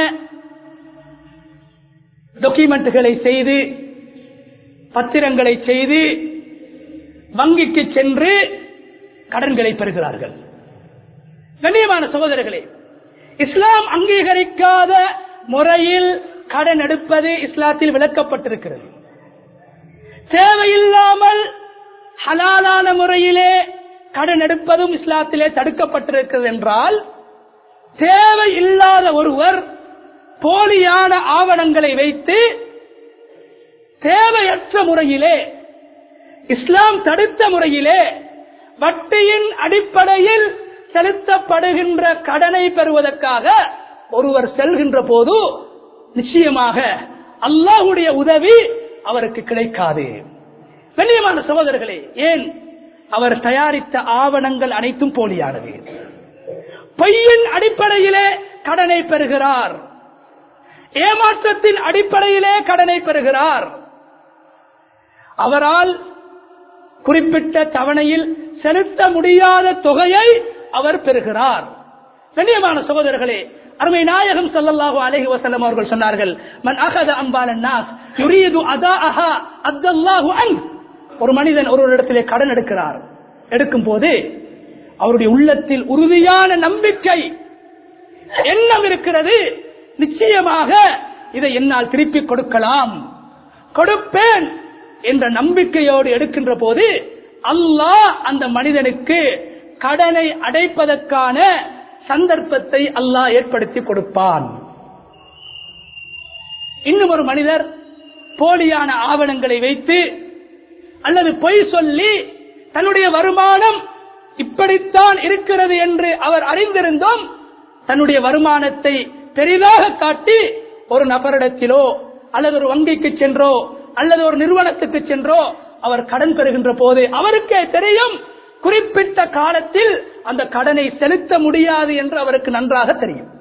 டாக்குமெண்ட்களை செய்து, பத்திரங்களை செய்து வங்கிக்கு சென்று கடன்களை பெறுகிறார்கள். கண்ணியமான சகோதரர்களே, இஸ்லாம் அங்கீகரிக்காத முறையில் கடன் எடுப்பது இஸ்லாத்தில் விளக்கப்பட்டிருக்கிறது. தேவையில்லாமல் ஹலாலான முறையிலே கடன் எடுப்பதும் இஸ்லாத்திலே தடுக்கப்பட்டிருக்கிறது. என்றால் தேவையில்லாத ஒருவர் போலியான ஆவணங்களை வைத்து தேவையற்ற முறையிலே, இஸ்லாம் தடுத்த முறையிலே வட்டியின் அடிப்படையில் செலுத்தப்படுகின்ற கடனை பெறுவதற்காக ஒருவர் செல்கின்ற போது நிச்சயமாக அல்லாஹ்வுடைய உதவி அவருக்கு கிடைக்காது. கண்ணியமான சகோதரர்களே, ஏன்? அவர் தயாரித்த ஆவணங்கள் அனைத்தும் போலியானது. பொய்யின் அடிப்படையிலே கடனை பெறுகிறார், ஏமாற்றத்தின் அடிப்படையிலே கடனை பெறுகிறார். அவரால் குறிப்பிட்ட தவணையில் செலுத்த முடியாத தொகையை அவர் பெறுகிறார். கண்ணியமான சகோதரர்களே, அருமை நாயகம் ஸல்லல்லாஹு அலைஹி வஸல்லம் அவர்கள் சொன்னார்கள், மன் அகத அம்பாலன் நாஸ் யுரீது அதாஅஹா அத்தல்லாஹு அன். ஒரு மனிதன் ஒரு இடத்திலே கடன் எடுக்கிறார். எடுக்கும் போது அவருடைய உள்ளத்தில் உறுதியான நம்பிக்கை, எண்ணம் இருக்கிறது, நிச்சயமாக இதை என்னால் திருப்பி கொடுக்கலாம், கொடுப்பேன் என்ற நம்பிக்கையோடு எடுக்கின்ற போது அல்லாஹ் அந்த மனிதனுக்கு கடனை அடைப்பதற்கான சந்தர்ப்பத்தை அல்லாஹ் ஏற்படுத்தி கொடுப்பான். இன்னும் ஒரு மனிதர் போலியான ஆவணங்களை வைத்து அல்லது பொய் சொல்லி தன்னுடைய வருமானம் இப்படித்தான் இருக்கிறது என்று அவர் அறிந்திருந்தும் தன்னுடைய வருமானத்தை பெரிதாக காட்டி ஒரு நபரிடத்திலோ அல்லது ஒரு வங்கிக்கு சென்றோ அல்லது ஒரு நிறுவனத்துக்கு சென்றோ அவர் கடன் பெறுகின்ற போது அவருக்கே தெரியும் குறிப்பிட்ட காலத்தில் அந்த கடனை செலுத்த முடியாது என்று அவருக்கு நன்றாக தெரியும்.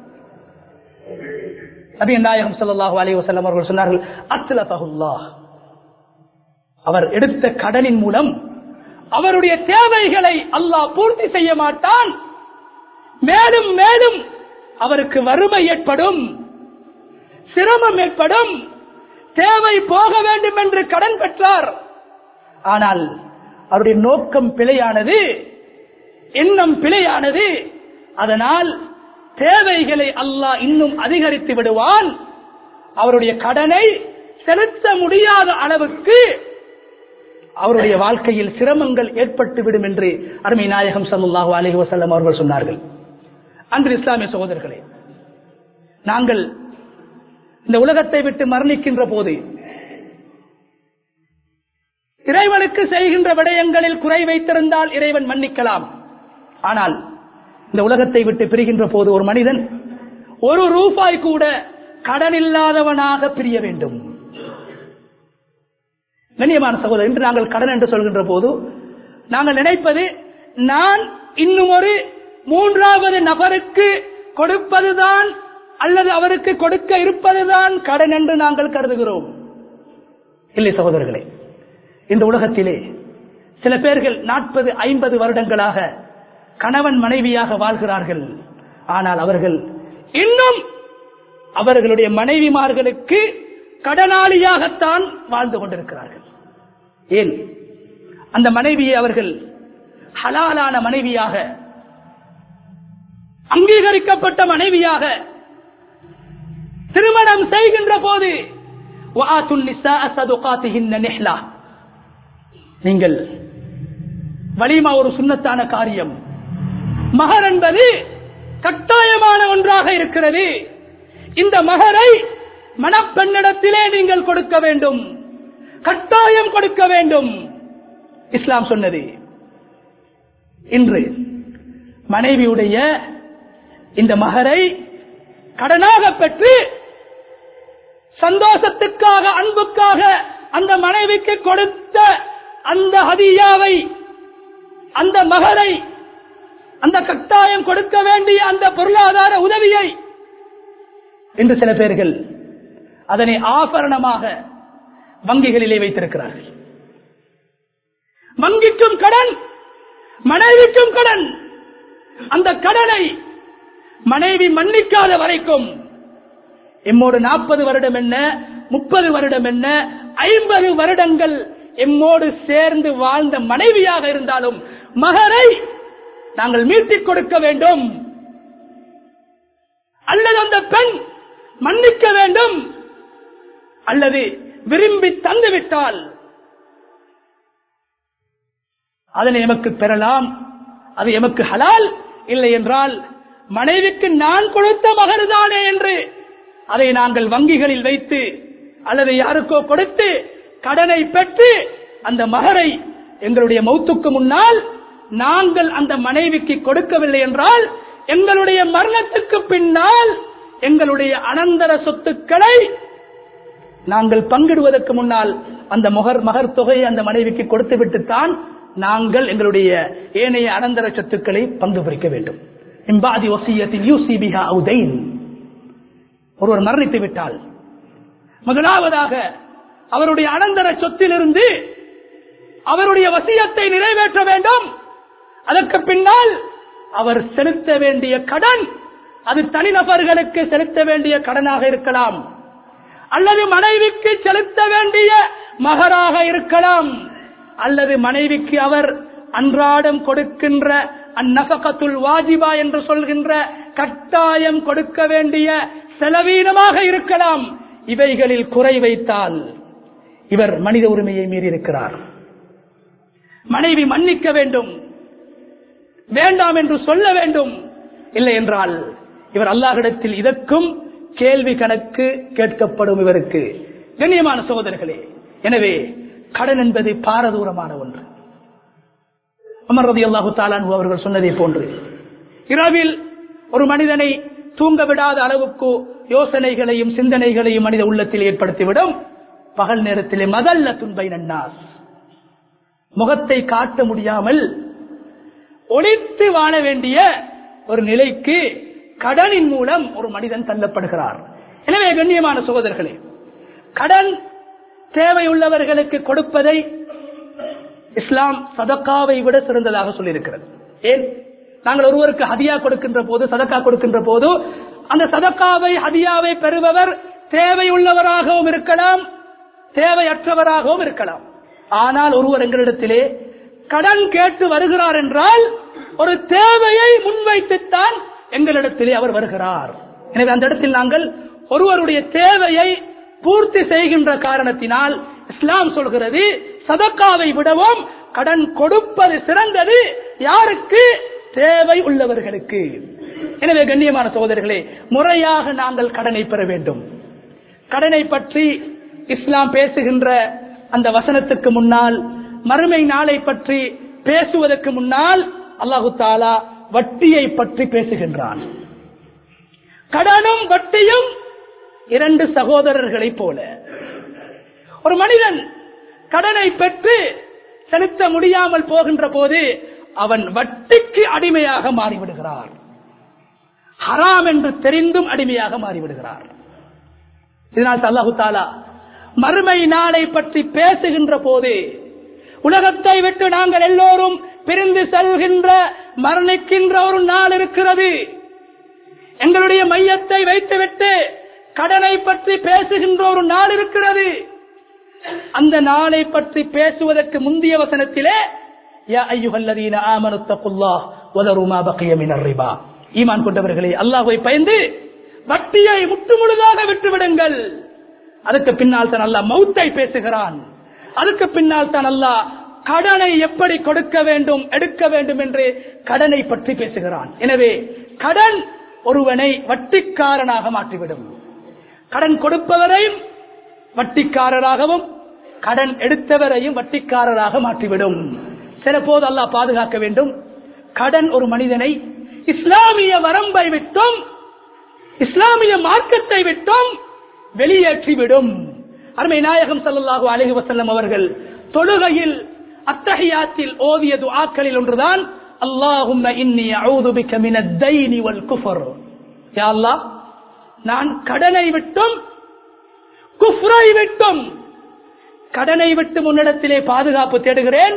நபி நாயகம் ஸல்லல்லாஹு அலைஹி வஸல்லம் அவர்கள் சொன்னார்கள், அத்லஃபஹுல்லாஹ். அவர் எடுத்த கடனின் மூலம் அவருடைய தேவைகளை அல்லாஹ் பூர்த்தி செய்ய மாட்டான், மேலும் மேலும் அவருக்கு வறுமை ஏற்படும், சிரமம் ஏற்படும். தேவை போக வேண்டும் என்று கடன் பெற்றார், ஆனால் அவருடைய நோக்கம் பிழையானது, எண்ணம் பிழையானது. அதனால் தேவைகளை அல்லாஹ் இன்னும் அதிகரித்து விடுவான். அவருடைய கடனை செலுத்த முடியாத அளவுக்கு அவருடைய வாழ்க்கையில் சிரமங்கள் ஏற்பட்டுவிடும் என்று அருமை நாயகம் ஸல்லல்லாஹு அலைஹி வஸல்லம் அவர்கள் சொன்னார்கள். அன்று இஸ்லாமிய சகோதரர்களே, நாங்கள் இந்த உலகத்தை விட்டு மரணிக்கின்ற போது இறைவனுக்கு செய்கின்ற விடயங்களில் குறை வைத்திருந்தால் இறைவன் மன்னிக்கலாம். ஆனால் இந்த உலகத்தை விட்டு பிரிகின்ற போது ஒரு மனிதன் ஒரு ரூபாய் கூட கடன் இல்லாதவனாக பிரிய வேண்டும். கண்ணியமான சகோதரர், இன்று நாங்கள் கடன் என்று சொல்கின்ற போது நாங்கள் நினைப்பது நான் இன்னும் ஒரு மூன்றாவது நபருக்கு கொடுப்பதுதான் அல்லது அவருக்கு கொடுக்க இருப்பதுதான் கடன் என்று நாங்கள் கருதுகிறோம். இல்லை சகோதரர்களே, இந்த உலகத்திலே சில பேர்கள் நாற்பது ஐம்பது வருடங்களாக கணவன் மனைவியாக வாழ்கிறார்கள். ஆனால் அவர்கள் இன்னும் அவர்களுடைய மனைவிமார்களுக்கு கடனாளியாகத்தான் வாழ்ந்து கொண்டிருக்கிறார்கள். ஏன்? அந்த மனைவியை அவர்கள் ஹலாலான மனைவியாக, அங்கீகரிக்கப்பட்ட மனைவியாக திருமணம் செய்கின்ற போது நீங்கள் வலிமா ஒரு சுன்னத்தான காரியம், மகர் என்பது கட்டாயமான ஒன்றாக இருக்கிறது. இந்த மகரை மணப்பெண்ணிடத்திலே நீங்கள் கொடுக்க வேண்டும், கட்டாயம் கொடுக்க வேண்டும், இஸ்லாம் சொன்னது. இன்று மனைவியுடைய இந்த மகரை கடனாக பெற்று சந்தோஷத்துக்காக, அன்புக்காக அந்த மனைவிக்கு கொடுத்த அந்த ஹதியாவை, அந்த மகரை அந்த கட்டாயம் கொடுக்க வேண்டிய அந்த பொருளாதார உதவியை இன்று சில பேர்கள் அதனை ஆபரணமாக வங்கிகளிலே வைத்திருக்கிறார்கள். வங்கிக்கும் கடன், மனைவிக்கும் கடன். அந்த கடனை மனைவி மன்னிக்காத வரைக்கும் எம்மோடு நாற்பது வருடம் என்ன, முப்பது வருடம் என்ன, ஐம்பது வருடங்கள் எம்மோடு சேர்ந்து வாழ்ந்த மனைவியாக இருந்தாலும் மகரை நாங்கள் மீட்டிக் கொடுக்க வேண்டும், அல்லது அந்த பெண் மன்னிக்க வேண்டும், அல்லது விரும்பி தந்துவிட்டால் அதனை எமக்கு பெறலாம், அது எமக்கு ஹலால். இல்லை என்றால் மனைவிக்கு நான் கொடுத்த மகர் தானே என்று அதை நாங்கள் வங்கிகளில் வைத்து அல்லது யாருக்கோ கொடுத்து கடனை பெற்று அந்த மகரை எங்களுடைய மௌத்துக்கு முன்னால் நாங்கள் அந்த மனைவிக்கு கொடுக்கவில்லை என்றால் எங்களுடைய மரணத்துக்கு பின்னால் எங்களுடைய அனந்தர சொத்துக்களை நாங்கள் பங்கிடுவதற்கு முன்னால் அந்த மகர் மகர் தொகையை அந்த மனைவிக்கு கொடுத்து விட்டுத்தான் நாங்கள் எங்களுடைய ஏனைய அனந்தர சொத்துக்களை பங்கு பிரிக்க வேண்டும். ஒருவர் மரணித்து விட்டால் முதலாவதாக அவருடைய அனந்தர சொத்திலிருந்து அவருடைய வசியத்தை நிறைவேற்ற வேண்டும். அதற்கு பின்னால் அவர் செலுத்த வேண்டிய கடன், அது தனிநபர்களுக்கு செலுத்த வேண்டிய கடனாக இருக்கலாம், அல்லது மனைவிக்கு செலுத்த வேண்டிய மகராக இருக்கலாம், அல்லது மனைவிக்கு அவர் அன்றாடம் கொடுக்கின்ற அந்நஃபகத்துல் வாஜிபா என்று சொல்கின்ற கட்டாயம் கொடுக்க வேண்டிய செலவீனமாக இருக்கலாம். இவைகளில் குறை வைத்தால் இவர் மனித உரிமையை மீறியிருக்கிறார். மனைவி மன்னிக்க வேண்டும், வேண்டாம் என்று சொல்ல வேண்டும். இல்லை என்றால் இவர் அல்லாஹ்விடத்தில் இதற்கும் கேள்வி கணக்கு கேட்கப்படும் இவருக்கு. கண்ணியமான சகோதரர்களே, எனவே கடன் என்பது பாரதூரமான ஒன்று. உமர் ரலியல்லாஹு தஆலா அன்ஹு அவர்கள் சொன்னதை போன்று இரவில் ஒரு மனிதனை தூங்க விடாத அளவுக்கு யோசனைகளையும் சிந்தனைகளையும் மனித உள்ளத்தில் ஏற்படுத்திவிடும். பகல் நேரத்திலே மதல்லத்துன் பைனன் நாஸ், முகத்தை காட்ட முடியாமல் ஒளித்து வாழ வேண்டிய ஒரு நிலைக்கு கடனின் மூலம் ஒரு மனிதன் தள்ளப்படுகிறார். எனவே கண்ணியமான சகோதரர்களே, கடன் தேவையுள்ளவர்களுக்கு கொடுப்பதை இஸ்லாம் சதக்காவை விட சிறந்ததாக சொல்லியிருக்கிறது. ஏன்? நாங்கள் ஒருவருக்கு ஹதியா கொடுக்கின்ற போது, சதக்கா கொடுக்கின்ற போது, அந்த சதக்காவை ஹதியாவை பெறுபவர் தேவையுள்ளவராகவும் இருக்கலாம், தேவையற்றவராகவும் இருக்கலாம். ஆனால் ஒருவர் எங்களிடத்திலே கடன் கேட்டு வருகிறார் என்றால் ஒரு தேவையை முன்வைத்துத்தான் எங்களிடத்திலே அவர் வருகிறார். எனவே அந்த இடத்தில் நாங்கள் ஒருவருடைய தேவையை பூர்த்தி செய்கின்ற காரணத்தினால் இஸ்லாம் சொல்கிறது சதக்காவை விடவும் கடன் கொடுப்பது சிறந்தது. யாருக்கு? தேவை உள்ளவர்களுக்கு. எனவே கண்ணியமான சகோதரர்களே, முறையாக நாங்கள் கடனை பெற வேண்டும். கடனை பற்றி இஸ்லாம் பேசுகின்ற அந்த வசனத்துக்கு முன்னால், மறுமை நாளை பற்றி பேசுவதற்கு முன்னால் அல்லாஹு தஆலா வட்டியை பற்றி பேசுகின்றான். கடனும் வட்டியும் இரண்டு சகோதரர்களை போல. ஒரு மனிதன் கடனை பெற்று செலுத்த முடியாமல் போகின்ற போது அவன் வட்டிக்கு அடிமையாக மாறிவிடுகிறார். ஹராம் என்று தெரிந்தும் அடிமையாக மாறிவிடுகிறார். இதனால் அல்லாஹு தஆலா மறுமை நாளை பற்றி பேசுகின்ற போது, உலகத்தை விட்டு நாங்கள் எல்லோரும் பிரிந்து செல்கின்ற மரணிக்கின்ற ஒரு நாள் இருக்கிறது, எங்களுடைய மையத்தை வைத்துவிட்டு கடனை பற்றி பேசுகின்ற ஒரு நாள் இருக்கிறது. அந்த நாளை பற்றி பேசுவதற்கு முந்தைய வசனத்திலே யா அய்யுஹல்லதீன ஆமனு தக்குல்லாஹ் வதரு மா பகிய மினர் ரிபா, ஈமான் கொண்டவர்களே, அல்லாஹ்வை பயந்து வட்டியை முற்றுமுழுதாக விட்டுவிடுங்கள். அதுக்கு பின்னால் தான் அல்லாஹ் மௌத்தை பேசுகிறான். அதுக்கு பின்னால் தான் அல்லாஹ் கடனை எப்படி கொடுக்க வேண்டும், எடுக்க வேண்டும் என்று கடனை பற்றி பேசுகிறான். எனவே கடன் ஒருவனை வட்டிக்காரனாக மாற்றிவிடும். கடன் கொடுப்பவரையும் வட்டிக்காரராகவும் கடன் எடுத்தவரையும் வட்டிக்காரராக மாற்றிவிடும். சில போது அல்லாஹ் பாதுகாக்க வேண்டும். கடன் ஒரு மனிதனை இஸ்லாமிய வரம்பை விட்டும் இஸ்லாமிய மார்க்கத்தை விட்டும் வெளியேற்றிவிடும். அருமை நாயகம் ஸல்லல்லாஹு அலைஹி வஸல்லம் அவர்கள் தொழுகையில் அத்தஹியாத்தில் ஓதிய துஆக்களில் ஒன்றுதான் அல்லாஹும்ம இன்னி அஊது பிக மினத் தைனி வல் குஃப்ர். யா அல்லாஹ், நான் கடனை விட்டும் குஃப்ரை விட்டும் கடனை விட்டு உன்னிடத்திலே பாதுகாப்பு தேடுகிறேன்.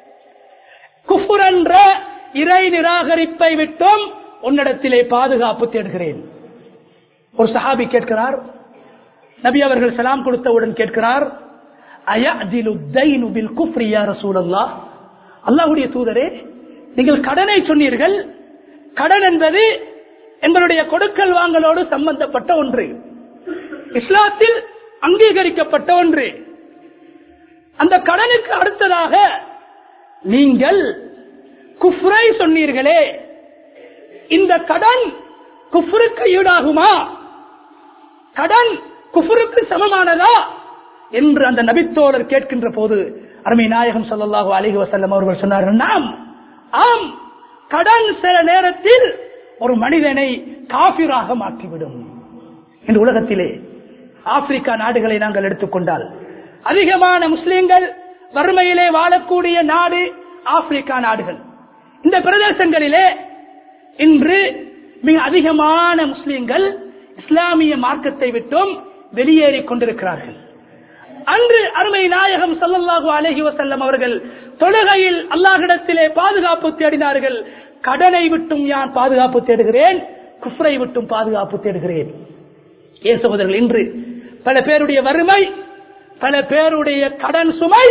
குஃப்ர் என்ற இறை நிராகரிப்பை விட்டும் உன்னிடத்திலே பாதுகாப்பு தேடுகிறேன். ஒரு சஹாபி கேட்கிறார், நபி அவர்கள் சலாம் கொடுத்தவுடன் கேட்கிறார், அயஅதிலு தைனு பில் குஃப்ரி யா ரசூலல்லாஹ். அல்லாஹ்வுடைய தூதரே, நீங்கள் கடனை சொன்னீர்கள். கடன் என்பது எங்களுடைய கொடுக்கல் வாங்கலோடு சம்பந்தப்பட்ட ஒன்று, இஸ்லாத்தில் அங்கீகரிக்கப்பட்ட ஒன்று. அந்த கடனுக்கு அடுத்ததாக நீங்கள் குஃப்ரை சொன்னீர்களே, இந்த கடன் குஃப்ருக்கு ஈடாகுமா? கடன் குஃப்ருக்கு சமமானதா என்று அந்த நபித்தோழர் கேட்கின்ற போது அருமை நாயகம் ஸல்லல்லாஹு அலைஹி வஸல்லம் அவர்கள் சொன்னார்கள், நாம் ஆம், கடன் சில நேரத்தில் ஒரு மனிதனை காஃபிராக மாற்றிவிடும். இந்த உலகத்திலே ஆப்பிரிக்கா நாடுகளை நாங்கள் எடுத்துக்கொண்டால் அதிகமான முஸ்லிம்கள் வறுமையிலே வாழக்கூடிய நாடு ஆப்பிரிக்கா நாடுகள். இந்த பிரதேசங்களிலே இன்று மிக அதிகமான முஸ்லிம்கள் இஸ்லாமிய மார்க்கத்தை விட்டும் வெளியேறிக் கொண்டிருக்கிறார்கள். அன்று அருமை நாயகம் ஸல்லல்லாஹு அலைஹி வஸல்லம் அவர்கள் தொழுகையில் அல்லாஹ்விடத்திலே பாதுகாப்பு தேடினார்கள். கடனை விட்டும் நான் பாதுகாப்பு தேடுகிறேன், குஃப்ரை விட்டும் பாதுகாப்பு தேடுகிறேன். ஏன் சகோதரர்கள், இன்று பல பேருடைய வறுமை, பல பேருடைய கடன் சுமை,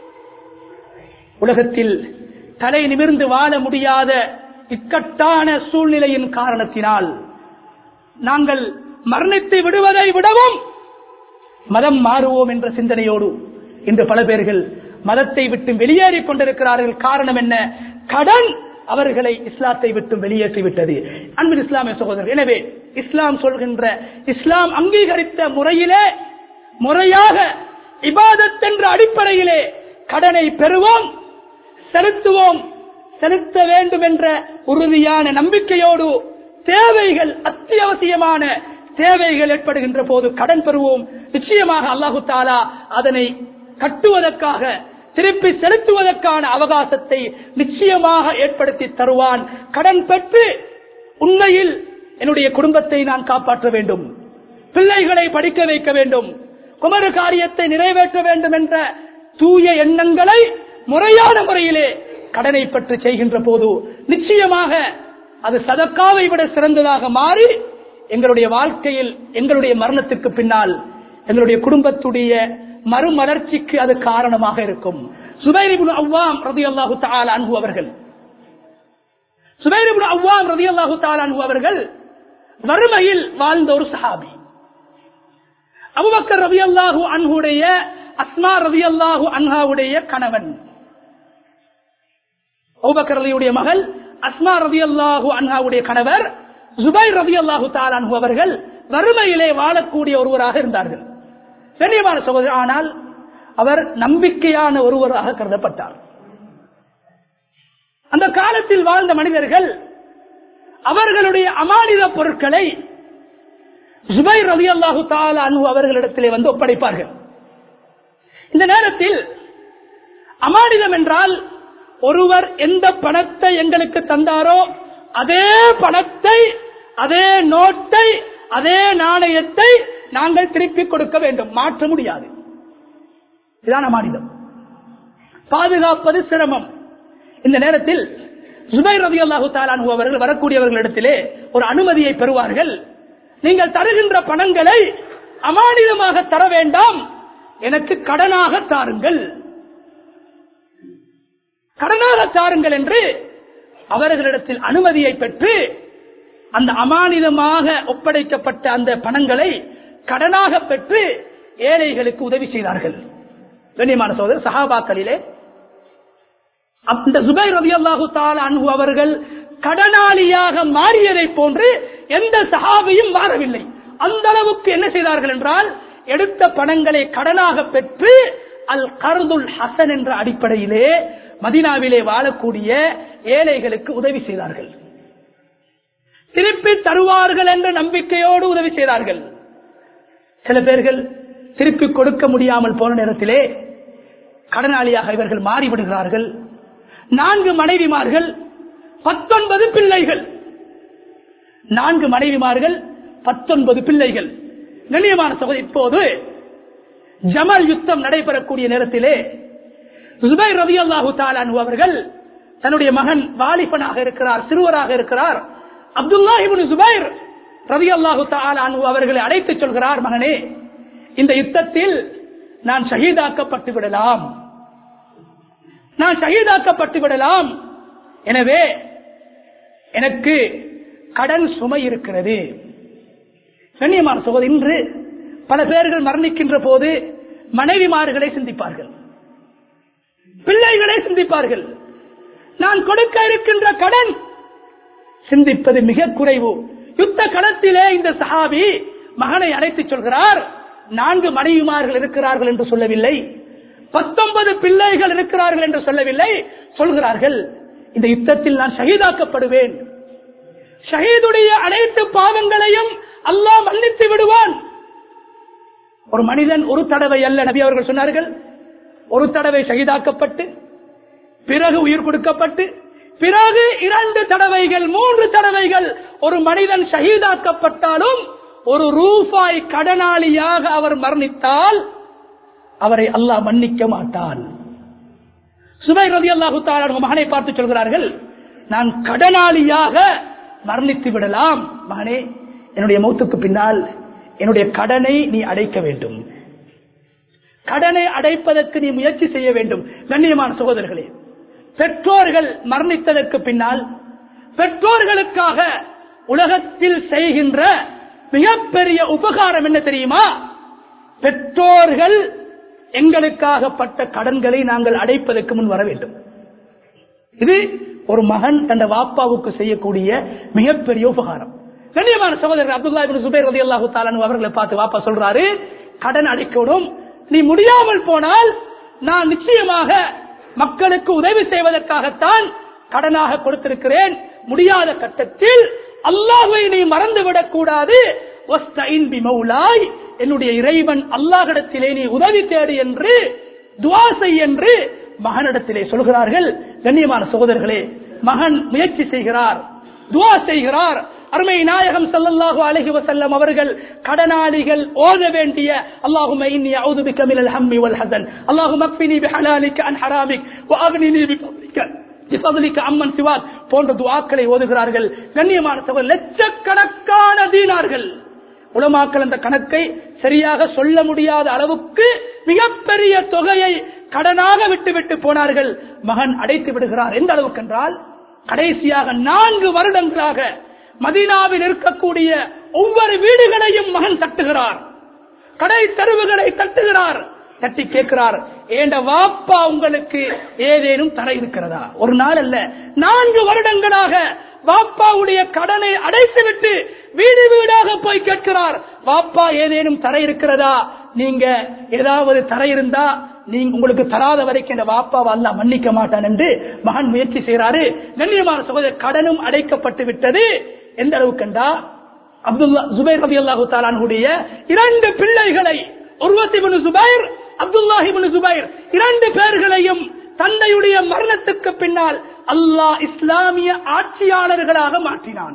உலகத்தில் தலை நிமிர்ந்து வாழ முடியாத இக்கட்டான சூழ்நிலையின் காரணத்தினால் நாங்கள் மரணித்து விடுவதை விடவும் மதம் மாறுவோம் என்ற சிந்தனையோடு இன்று பல பேர்கள் மதத்தை விட்டு வெளியேறிக் கொண்டிருக்கிறார்கள். காரணம் என்ன? கடன் அவர்களை இஸ்லாத்தை விட்டு வெளியேற்றிவிட்டது. அன்பின் இஸ்லாமிய சகோதரர், எனவே இஸ்லாம் சொல்கின்ற, இஸ்லாம் அங்கீகரித்த முறையிலே முறையாக இபாதத் என்ற அடிப்படையிலே கடனை பெறுவோம், செலுத்துவோம், செலுத்த வேண்டும் என்ற உறுதியான நம்பிக்கையோடு தேவைகள், அத்தியாவசியமான தேவைகள் ஏற்படுகின்ற போது கடன் பெறுவோம். நிச்சயமாக அல்லாஹு தஆலா அதனை கட்டுவதற்காக, திருப்பி செலுத்துவதற்கான அவகாசத்தை நிச்சயமாக ஏற்படுத்தி தருவான். கடன் பெற்று உண்மையில் என்னுடைய குடும்பத்தை நான் காப்பாற்ற வேண்டும், பிள்ளைகளை படிக்க வைக்க வேண்டும், குமர காரியத்தை நிறைவேற்ற வேண்டும் என்ற தூய எண்ணங்களை முறையான முறையிலே கடனை பற்றி செய்கின்ற போது நிச்சயமாக அது சதக்காவை விட சிறந்ததாக மாறி எங்களுடைய வாழ்க்கையில், எங்களுடைய மரணத்துக்கு பின்னால் எங்களுடைய குடும்பத்துடைய மறுமலர்ச்சிக்கு அது காரணமாக இருக்கும். சுபைர் இப்னு அவ்வாம் ரலியல்லாஹு தஆலா அன்ஹு அவர்கள் சுபைர் இப்னு அவ்வாம் ரலியல்லாஹு தஆலா அன்ஹு அவர்கள் வறுமையில் வாழ்ந்த ஒரு சஹாபி. அபூபக்கர் ரலியல்லாஹு அன்ஹுடைய அஸ்மா ரலியல்லாஹு அன்ஹாவுடைய கணவன். அபூபக்கர் ரலியுடைய மகள் அஸ்மா ரலியல்லாஹு அன்ஹாவுடைய கணவர் சுபைர் ரலியல்லாஹு தஆலா அன்ஹு அவர்கள் வறுமையிலே வாழக்கூடிய ஒருவராக இருந்தார்கள். கண்ணியமான சகோதரர், ஆனால் அவர் நம்பிக்கையான ஒருவராக கருதப்பட்டார். அந்த காலத்தில் வாழ்ந்த மனிதர்கள் அவர்களுடைய அமானித பொருட்களை சுபைர் ரலியல்லாஹு தஆலா அன்ஹு அவர்களிடத்திலே வந்து ஒப்படைப்பார்கள். இந்த நேரத்தில் அமானிதம் என்றால் ஒருவர் எந்த பணத்தை எங்களுக்கு தந்தாரோ அதே பணத்தை, அதே நோட்டை, அதே நாணயத்தை நாங்கள் திருப்பி கொடுக்க வேண்டும், மாற்ற முடியாது. இதுதான் அமானிதம். பாதுகாப்பது சிரமம். இந்த நேரத்தில் சுபைர் ரலியல்லாஹு தஆலா அன்ஹு அவர்கள் வரக்கூடியவர்களிடத்திலே ஒரு அனுமதியை பெறுவார்கள். நீங்கள் தருகின்ற பணங்களை அமானிதமாக தர வேண்டாம், எனக்கு கடனாக தாருங்கள், கடனாக தாருங்கள் என்று அவர்களிடத்தில் அனுமதியை பெற்று அந்த அமானிதமாக ஒப்படைக்கப்பட்ட அந்த பணங்களை கடனாக பெற்று ஏழைகளுக்கு உதவி செய்தார்கள். கண்ணியமான சகோதரர், சஹாபாக்களிலே அந்த சுபைர் ரலியல்லாஹு தஆலா அன்ஹு அவர்கள் கடனாளியாக மாறியதை போன்று எந்த சஹாபியும் மாறவில்லை. அந்த அளவுக்கு என்ன செய்தார்கள் என்றால், எடுத்த பணங்களை கடனாக பெற்று அல் கர்துல் ஹசன் என்ற அடிப்படையிலே மதீனாவிலே வாழக்கூடிய ஏழைகளுக்கு உதவி செய்தார்கள். திருப்பி தருவார்கள் என்ற நம்பிக்கையோடு உதவி செய்தார்கள். சில பேர்கள் திருப்பி கொடுக்க முடியாமல் போன நேரத்திலே கடனாளியாக இவர்கள் மாறிவிடுகிறார்கள். நான்கு மனைவிமார்கள் பத்தொன்பது பிள்ளைகள், நான்கு மனைவிமார்கள், பத்தொன்பது பிள்ளைகள். கண்ணியமான சகோதரி, இப்போது ஜமல் யுத்தம் நடைபெறக்கூடிய நேரத்திலே ஜுபைர் ரலியல்லாஹு தஆலா அன்ஹு அவர்கள் தன்னுடைய மகன் வாலிபனாக இருக்கிறார், சிறுவராக இருக்கிறார். அப்துல்லாஹ் இப்னு ஜுபைர் ரலியல்லாஹு தஆலா அன்ஹு அவர்களை அழைத்து சொல்கிறார், மகனே, இந்த யுத்தத்தில் நான் ஷஹீதாக்கப்பட்டு விடலாம், நான் ஷஹீதாக்கப்பட்டு விடலாம். எனவே எனக்கு கடன் சுமை இருக்கிறது. கண்ணியமான சகோதரி, இன்று பல பேர்கள் மரணிக்கின்ற போது மனைவிமார்களை சிந்திப்பார்கள், பிள்ளைகளை சிந்திப்பார்கள். நான் கொடுக்க இருக்கின்ற கடன் சிந்திப்பது மிக குறைவு. யுத்த களத்திலே இந்த சஹாபி மகனை அழைத்து சொல்கிறார், நான்கு மனைவிமார்கள் இருக்கிறார்கள் என்று சொல்லவில்லை, பத்தொன்பது பிள்ளைகள் இருக்கிறார்கள் என்று சொல்லவில்லை. சொல்கிறார்கள், இந்த யுத்தத்தில் நான் ஷஹீதாக்கப்படுவேன், ஷஹீதுடைய அனைத்து பாவங்களையும் அல்லாஹ் மன்னித்து விடுவான். ஒரு மனிதன் ஒரு தடவை அல்ல, நபி அவர்கள் சொன்னார்கள், ஒரு தடவை ஷஹீதாக்கப்பட்டு பிறகு உயிர் கொடுக்கப்பட்டு பிறகு இரண்டு தடவைகள் மூன்று தடவைகள் ஒரு மனிதன் ஷஹீதாக்கப்பட்டாலும் ஒரு ரூபாய் கடனாளியாக அவர் மரணித்தால் அவரை அல்லாஹ் மன்னிக்க மாட்டான். சுபைர் ரலியல்லாஹு தஆலா அன்ஹு மகனை பார்த்து சொல்கிறார்கள், நான் கடனாளியாக மரணித்து விடலாம், மகனே, என்னுடைய மௌத்துக்கு பின்னால் என்னுடைய கடனை நீ அடைக்க வேண்டும், கடனை அடைப்பதற்கு நீ முயற்சி செய்ய வேண்டும். கண்ணியமான சகோதரர்களே, பெற்றோர்கள் மரணித்ததற்கு பின்னால் பெற்றோர்களுக்காக உலகத்தில் செய்கின்ற மிகப்பெரிய உபகாரம் என்ன தெரியுமா? பெற்றோர்கள் எங்களுக்காக பட்ட கடன்களை நாங்கள் அடைப்பதற்கு முன் வர வேண்டும். இது ஒரு மகன் தன் வாப்பாவுக்கு செய்யக்கூடிய மிகப்பெரிய உபகாரம். கண்ணியமான சகோதரர் அப்துல்லாஹ் இப்னு ஜுபைர் ரலியல்லாஹு தஆலா அன்ஹு அவர்களை பார்த்து வாப்பா சொல்றாரு, கடன் அடைக்கணும், நீ முடியாமல் போனால் நான் நிச்சயமாக மக்களுக்கு உதவி செய்வதற்காகத்தான் கடனாக கொடுத்திருக்கிறேன், முடியாத கட்டத்தில் அல்லாஹ்வை நீ மறந்துவிடக் கூடாது, வஸ்தஇன் பிமௌலாய், என்னுடைய இறைவன் அல்லாஹ்விடத்திலே நீ உதவி தேடு என்று துஆ செய் என்று மகனிடத்திலே சொல்கிறார்கள். கண்ணியமான சகோதரர்களே, மகன் முயற்சி செய்கிறார், துஆ செய்கிறார். அருமை நாயகம் ஸல்லல்லாஹு அலைஹி வஸல்லம் அவர்கள் கடனாளிகள் ஓத வேண்டிய அல்லாஹும்ம இன்னி அஊது பிக மினல் ஹம்மி வல் ஹஸன், அல்லாஹும்ம அக்ஃபினி பிஹலாலிக அன் ஹராமிக் வ அக்னினி பிஃضلிக பிஃضلிக அம்மன் சிவாக் போன்ற துஆக்களை ஓதுகிறார்கள். கண்ணியமான சகோதரர்களே, லட்சக்கணக்கான தீனார்கள். உலமாக்கள் அந்த கணக்கை சரியாக சொல்ல முடியாத அளவுக்கு மிகப்பெரிய தொகையை கடனாக விட்டுவிட்டு போனார்கள். மகன் அடைத்து விடுகிறார். எந்த அளவுக்கு என்றால், கடைசியாக நான்கு வருடங்களாக மதீனாவில் இருக்கக்கூடிய ஒவ்வொரு வீடுகளையும் மகன் தட்டுகிறார், கடை தெருவுகளை தட்டுகிறார். தட்டி கேட்கிறார், ஏண்ட வாப்பா உங்களுக்கு ஏதேனும் தர இருக்கிறதா? ஒரு நாள் அல்ல, நான்கு வருடங்களாக வாப்பாவுடைய கடனை அடைத்துவிட்டு வீடு வீடாக போய் கேட்கிறார், வாப்பா ஏதேனும் தர இருக்கிறதா? நீங்க ஏதாவது தர இருந்தா நீங்க உங்களுக்கு தராத வரைக்கும் இந்த வாப்பாவை அல்லாஹ் மன்னிக்க மாட்டான் என்று மகன் முயற்சி செய்கிறாரு. கண்ணியமான சகோதரர், கடனும் அடைக்கப்பட்டு விட்டது. எந்த அளவுக்கு என்றா, அப்துல்லா ஜுபைர் ரலியல்லாஹு தஆலா அன்ஹுடைய இரண்டு பிள்ளைகளை, உர்வத் இப்னு ஜுபைர், அப்துல்லாஹ் இப்னு ஜுபைர், இரண்டு பேர்களையும் தந்தையுடைய மரணத்துக்கு பின்னால் அல்லாஹ் இஸ்லாமிய ஆட்சியாளர்களாக மாற்றினான்.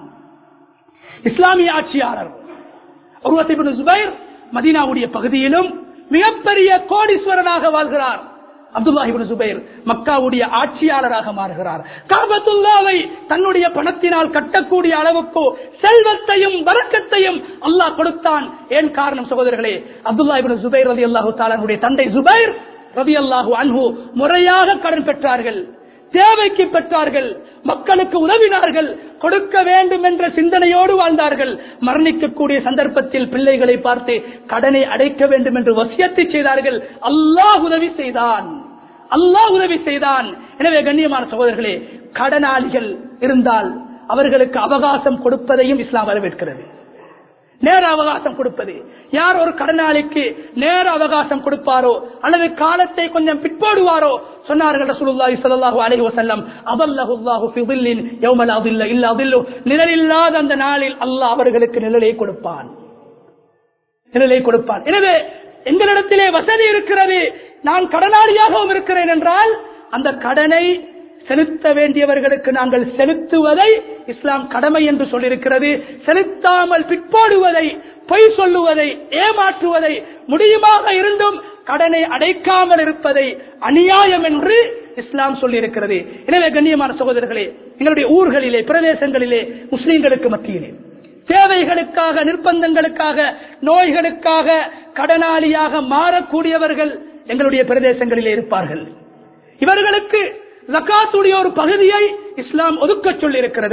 இஸ்லாமிய ஆட்சியாளர் உர்வத் இப்னு ஜுபைர் மதீனாவுடைய பகுதியிலும் மிகப்பெரிய கோடீஸ்வரனாக வாழ்கிறார். அப்துல்லாஹ் இப்னு ஜுபைர் மக்காவுடைய ஆட்சியாளராக மாறுகிறார். கஅபத்துல்லாஹ்வை தன்னுடைய பணத்தினால் கட்டக்கூடிய அளவுக்கு செல்வத்தையும் பரக்கத்தையும் அல்லாஹ் கொடுத்தான். ஏன் காரணம் சகோதரர்களே, அப்துல்லாஹ் இப்னு ஜுபைர் ரலியல்லாஹு தஆலா அன்ஹுடைய தந்தை ஜுபைர் ரலியல்லாஹு அன்ஹு முறையாக கடன் பெற்றார்கள், தேவைக்கு பெற்றார்கள், மக்களுக்கு உதவினார்கள், கொடுக்க வேண்டும் என்ற சிந்தனையோடு வாழ்ந்தார்கள். மரணிக்கக்கூடிய சந்தர்ப்பத்தில் பிள்ளைகளை பார்த்து கடனை அடைக்க வேண்டும் என்று வசியத்தை செய்தார்கள். அல்லாஹ் உதவி செய்தான், அல்லாஹ் உதவி செய்தான். எனவே கண்ணியமான சகோதரர்களே, கடனாளிகள் இருந்தால் அவர்களுக்கு அவகாசம் கொடுப்பதையும் இஸ்லாம் வரவேற்கிறது. நேர அவகாசம் கொடுப்பது, யார் ஒரு கடனாளிக்கு நேர அவகாசம் கொடுப்பாரோ அல்லது காலத்தை கொஞ்சம் பிற்போடுவாரோ, சொன்னார்கள் ரசூலுல்லாஹி ஸல்லல்லாஹு அலைஹி வஸல்லம், அபல்லஹுல்லாஹு ஃபி ظில்லின் யௌம லா ظில்ல இல்லா ظில்லு, நிழலில்லாத அந்த நாளில் அல்லாஹ் அவர்களுக்கு நிழலை கொடுப்பான், நிழலை கொடுப்பான். எனவே எங்களிடத்திலே வசதி இருக்கிறது, நான் கடனாளியாகவும் இருக்கிறேன் என்றால் அந்த கடனை செலுத்த வேண்டியவர்களுக்கு நாங்கள் செலுத்துவதை இஸ்லாம் கடமை என்று சொல்லியிருக்கிறது. செலுத்தாமல் பிற்போடுவதை, பொய் சொல்லுவதை, ஏமாற்றுவதை, முடியுமாக இருந்தும் கடனை அடைக்காமல் இருப்பதை அநியாயம் என்று இஸ்லாம் சொல்லியிருக்கிறது. எனவே கண்ணியமான சகோதரர்களே, எங்களுடைய ஊர்களிலே, பிரதேசங்களிலே, முஸ்லிம்களுக்கு மத்தியிலே தேவைகளுக்காக, நிர்பந்தங்களுக்காக, நோய்களுக்காக கடனாளியாக மாறக்கூடியவர்கள் எங்களுடைய பிரதேசங்களிலே இருப்பார்கள். இவர்களுக்கு ஜகாத்துடைய ஒரு பகுதியை இஸ்லாம் ஒதுக்க சொல்லி இருக்கிறது.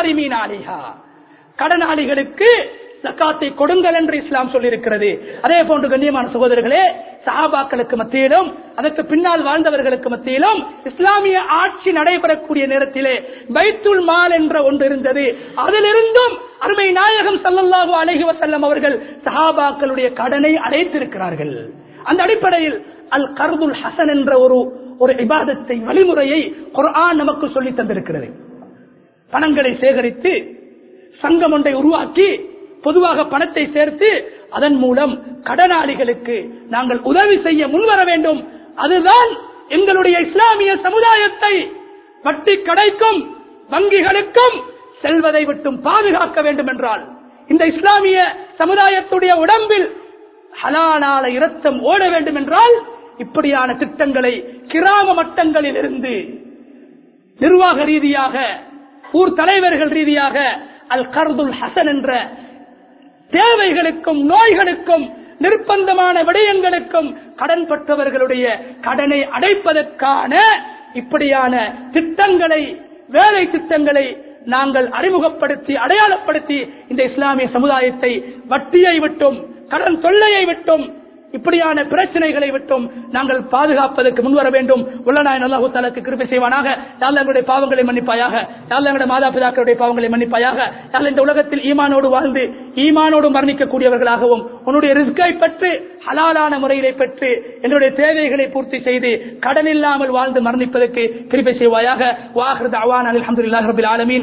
கடனாளிகளுக்கு ஜகாத்தை கொடுங்கள் என்று இஸ்லாம் சொல்லியிருக்கிறது. அதே போன்று கண்ணியமான சகோதரர்களே, சஹாபாக்களுக்கு மத்தியிலும் அதற்கு பின்னால் வாழ்ந்தவர்களுக்கு மத்தியிலும் இஸ்லாமிய ஆட்சி நடைபெறக்கூடிய நேரத்திலே பைத்துல் மால் என்ற ஒன்று இருந்தது. அதிலிருந்தும் அருமை நாயகம் ஸல்லல்லாஹு அலைஹி வஸல்லம் அவர்கள் சஹாபாக்களுடைய கடனை அடைத்திருக்கிறார்கள். அந்த அடிப்படையில் அல் கர்துல் ஹசன் என்ற ஒரு ஒரு இபாதத்தை, வழிமுறையை குர்ஆன் நமக்கு சொல்லி தந்திருக்கிறது. பணங்களை சேகரித்து சங்கம் ஒன்றை உருவாக்கி பொதுவாக பணத்தை சேர்த்து அதன் மூலம் கடனாளிகளுக்கு நாங்கள் உதவி செய்ய முன்வர வேண்டும். அதுதான் எங்களுடைய இஸ்லாமிய சமுதாயத்தை வட்டி கடைக்கும் வங்கிகளுக்கும் செல்வதை விட்டும் பாதுகாக்க வேண்டும் என்றால், இந்த இஸ்லாமிய சமுதாயத்துடைய உடம்பில் ஹலாலான இரத்தம் ஓட வேண்டும் என்றால், இப்படியான திட்டங்களை கிராம மட்டங்களில் இருந்து நிர்வாக ரீதியாக, ஊர் தலைவர்கள் ரீதியாக அல் கர்துல் ஹசன் என்ற தேவைகளுக்கும், நோய்களுக்கும், நிர்பந்தமான விடயங்களுக்கும் கடன் பெற்றவர்களுடைய கடனை அடைப்பதற்கான இப்படியான திட்டங்களை, வேலை திட்டங்களை நாங்கள் அறிமுகப்படுத்தி, அடையாளப்படுத்தி இந்த இஸ்லாமிய சமுதாயத்தை வட்டியை விட்டும், கடன் தொல்லையை விட்டும், இப்படியான பிரச்சனைகளை விட்டும் நாங்கள் பாதுகாப்பதற்கு முன்வர வேண்டும். வல்லநாயன் அல்லாஹ் தஆலாக்கு கிருபை செய்வானாக. யா அல்லாஹ் எங்களுடைய பாவங்களை மன்னிப்பாயாக. யா அல்லாஹ் எங்களுடைய மாதா பிதாக்களுடைய பாவங்களை மன்னிப்பாயாக. யா அல்லாஹ் இந்த உலகத்தில் ஈமானோடு வாழ்ந்து ஈமானோடு மரணிக்கக்கூடியவர்களாகவும், உன்னுடைய ரிஸ்கை பெற்று ஹலாலான முறையிலே பெற்று எங்களுடைய தேவைகளை பூர்த்தி செய்து கடன் இல்லாமல் வாழ்ந்து மரணிப்பதற்கு கிருபை செய்வாயாக. வாஹிரு தஅவானா அல்ஹம்துலில்லாஹி ரப்பில் ஆலமீன்.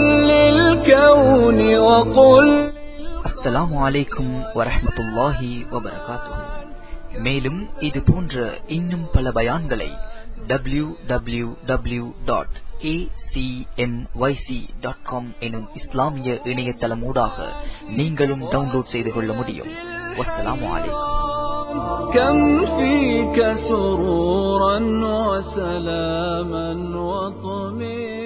அஸ்ஸலாமு அலைக்கும் வரஹ்மத்துல்லாஹி வபரகாத்துஹு. மேலும் இது போன்ற இன்னும் பல பயான்களை W W W dot A C M Y C dot com எனும் இஸ்லாமிய இணையதளமூடாக நீங்களும் டவுன்லோட் செய்து கொள்ள முடியும். வஸ்ஸலாமு அலைக்கும். كم فيك سرورا وسلاما وطمئنا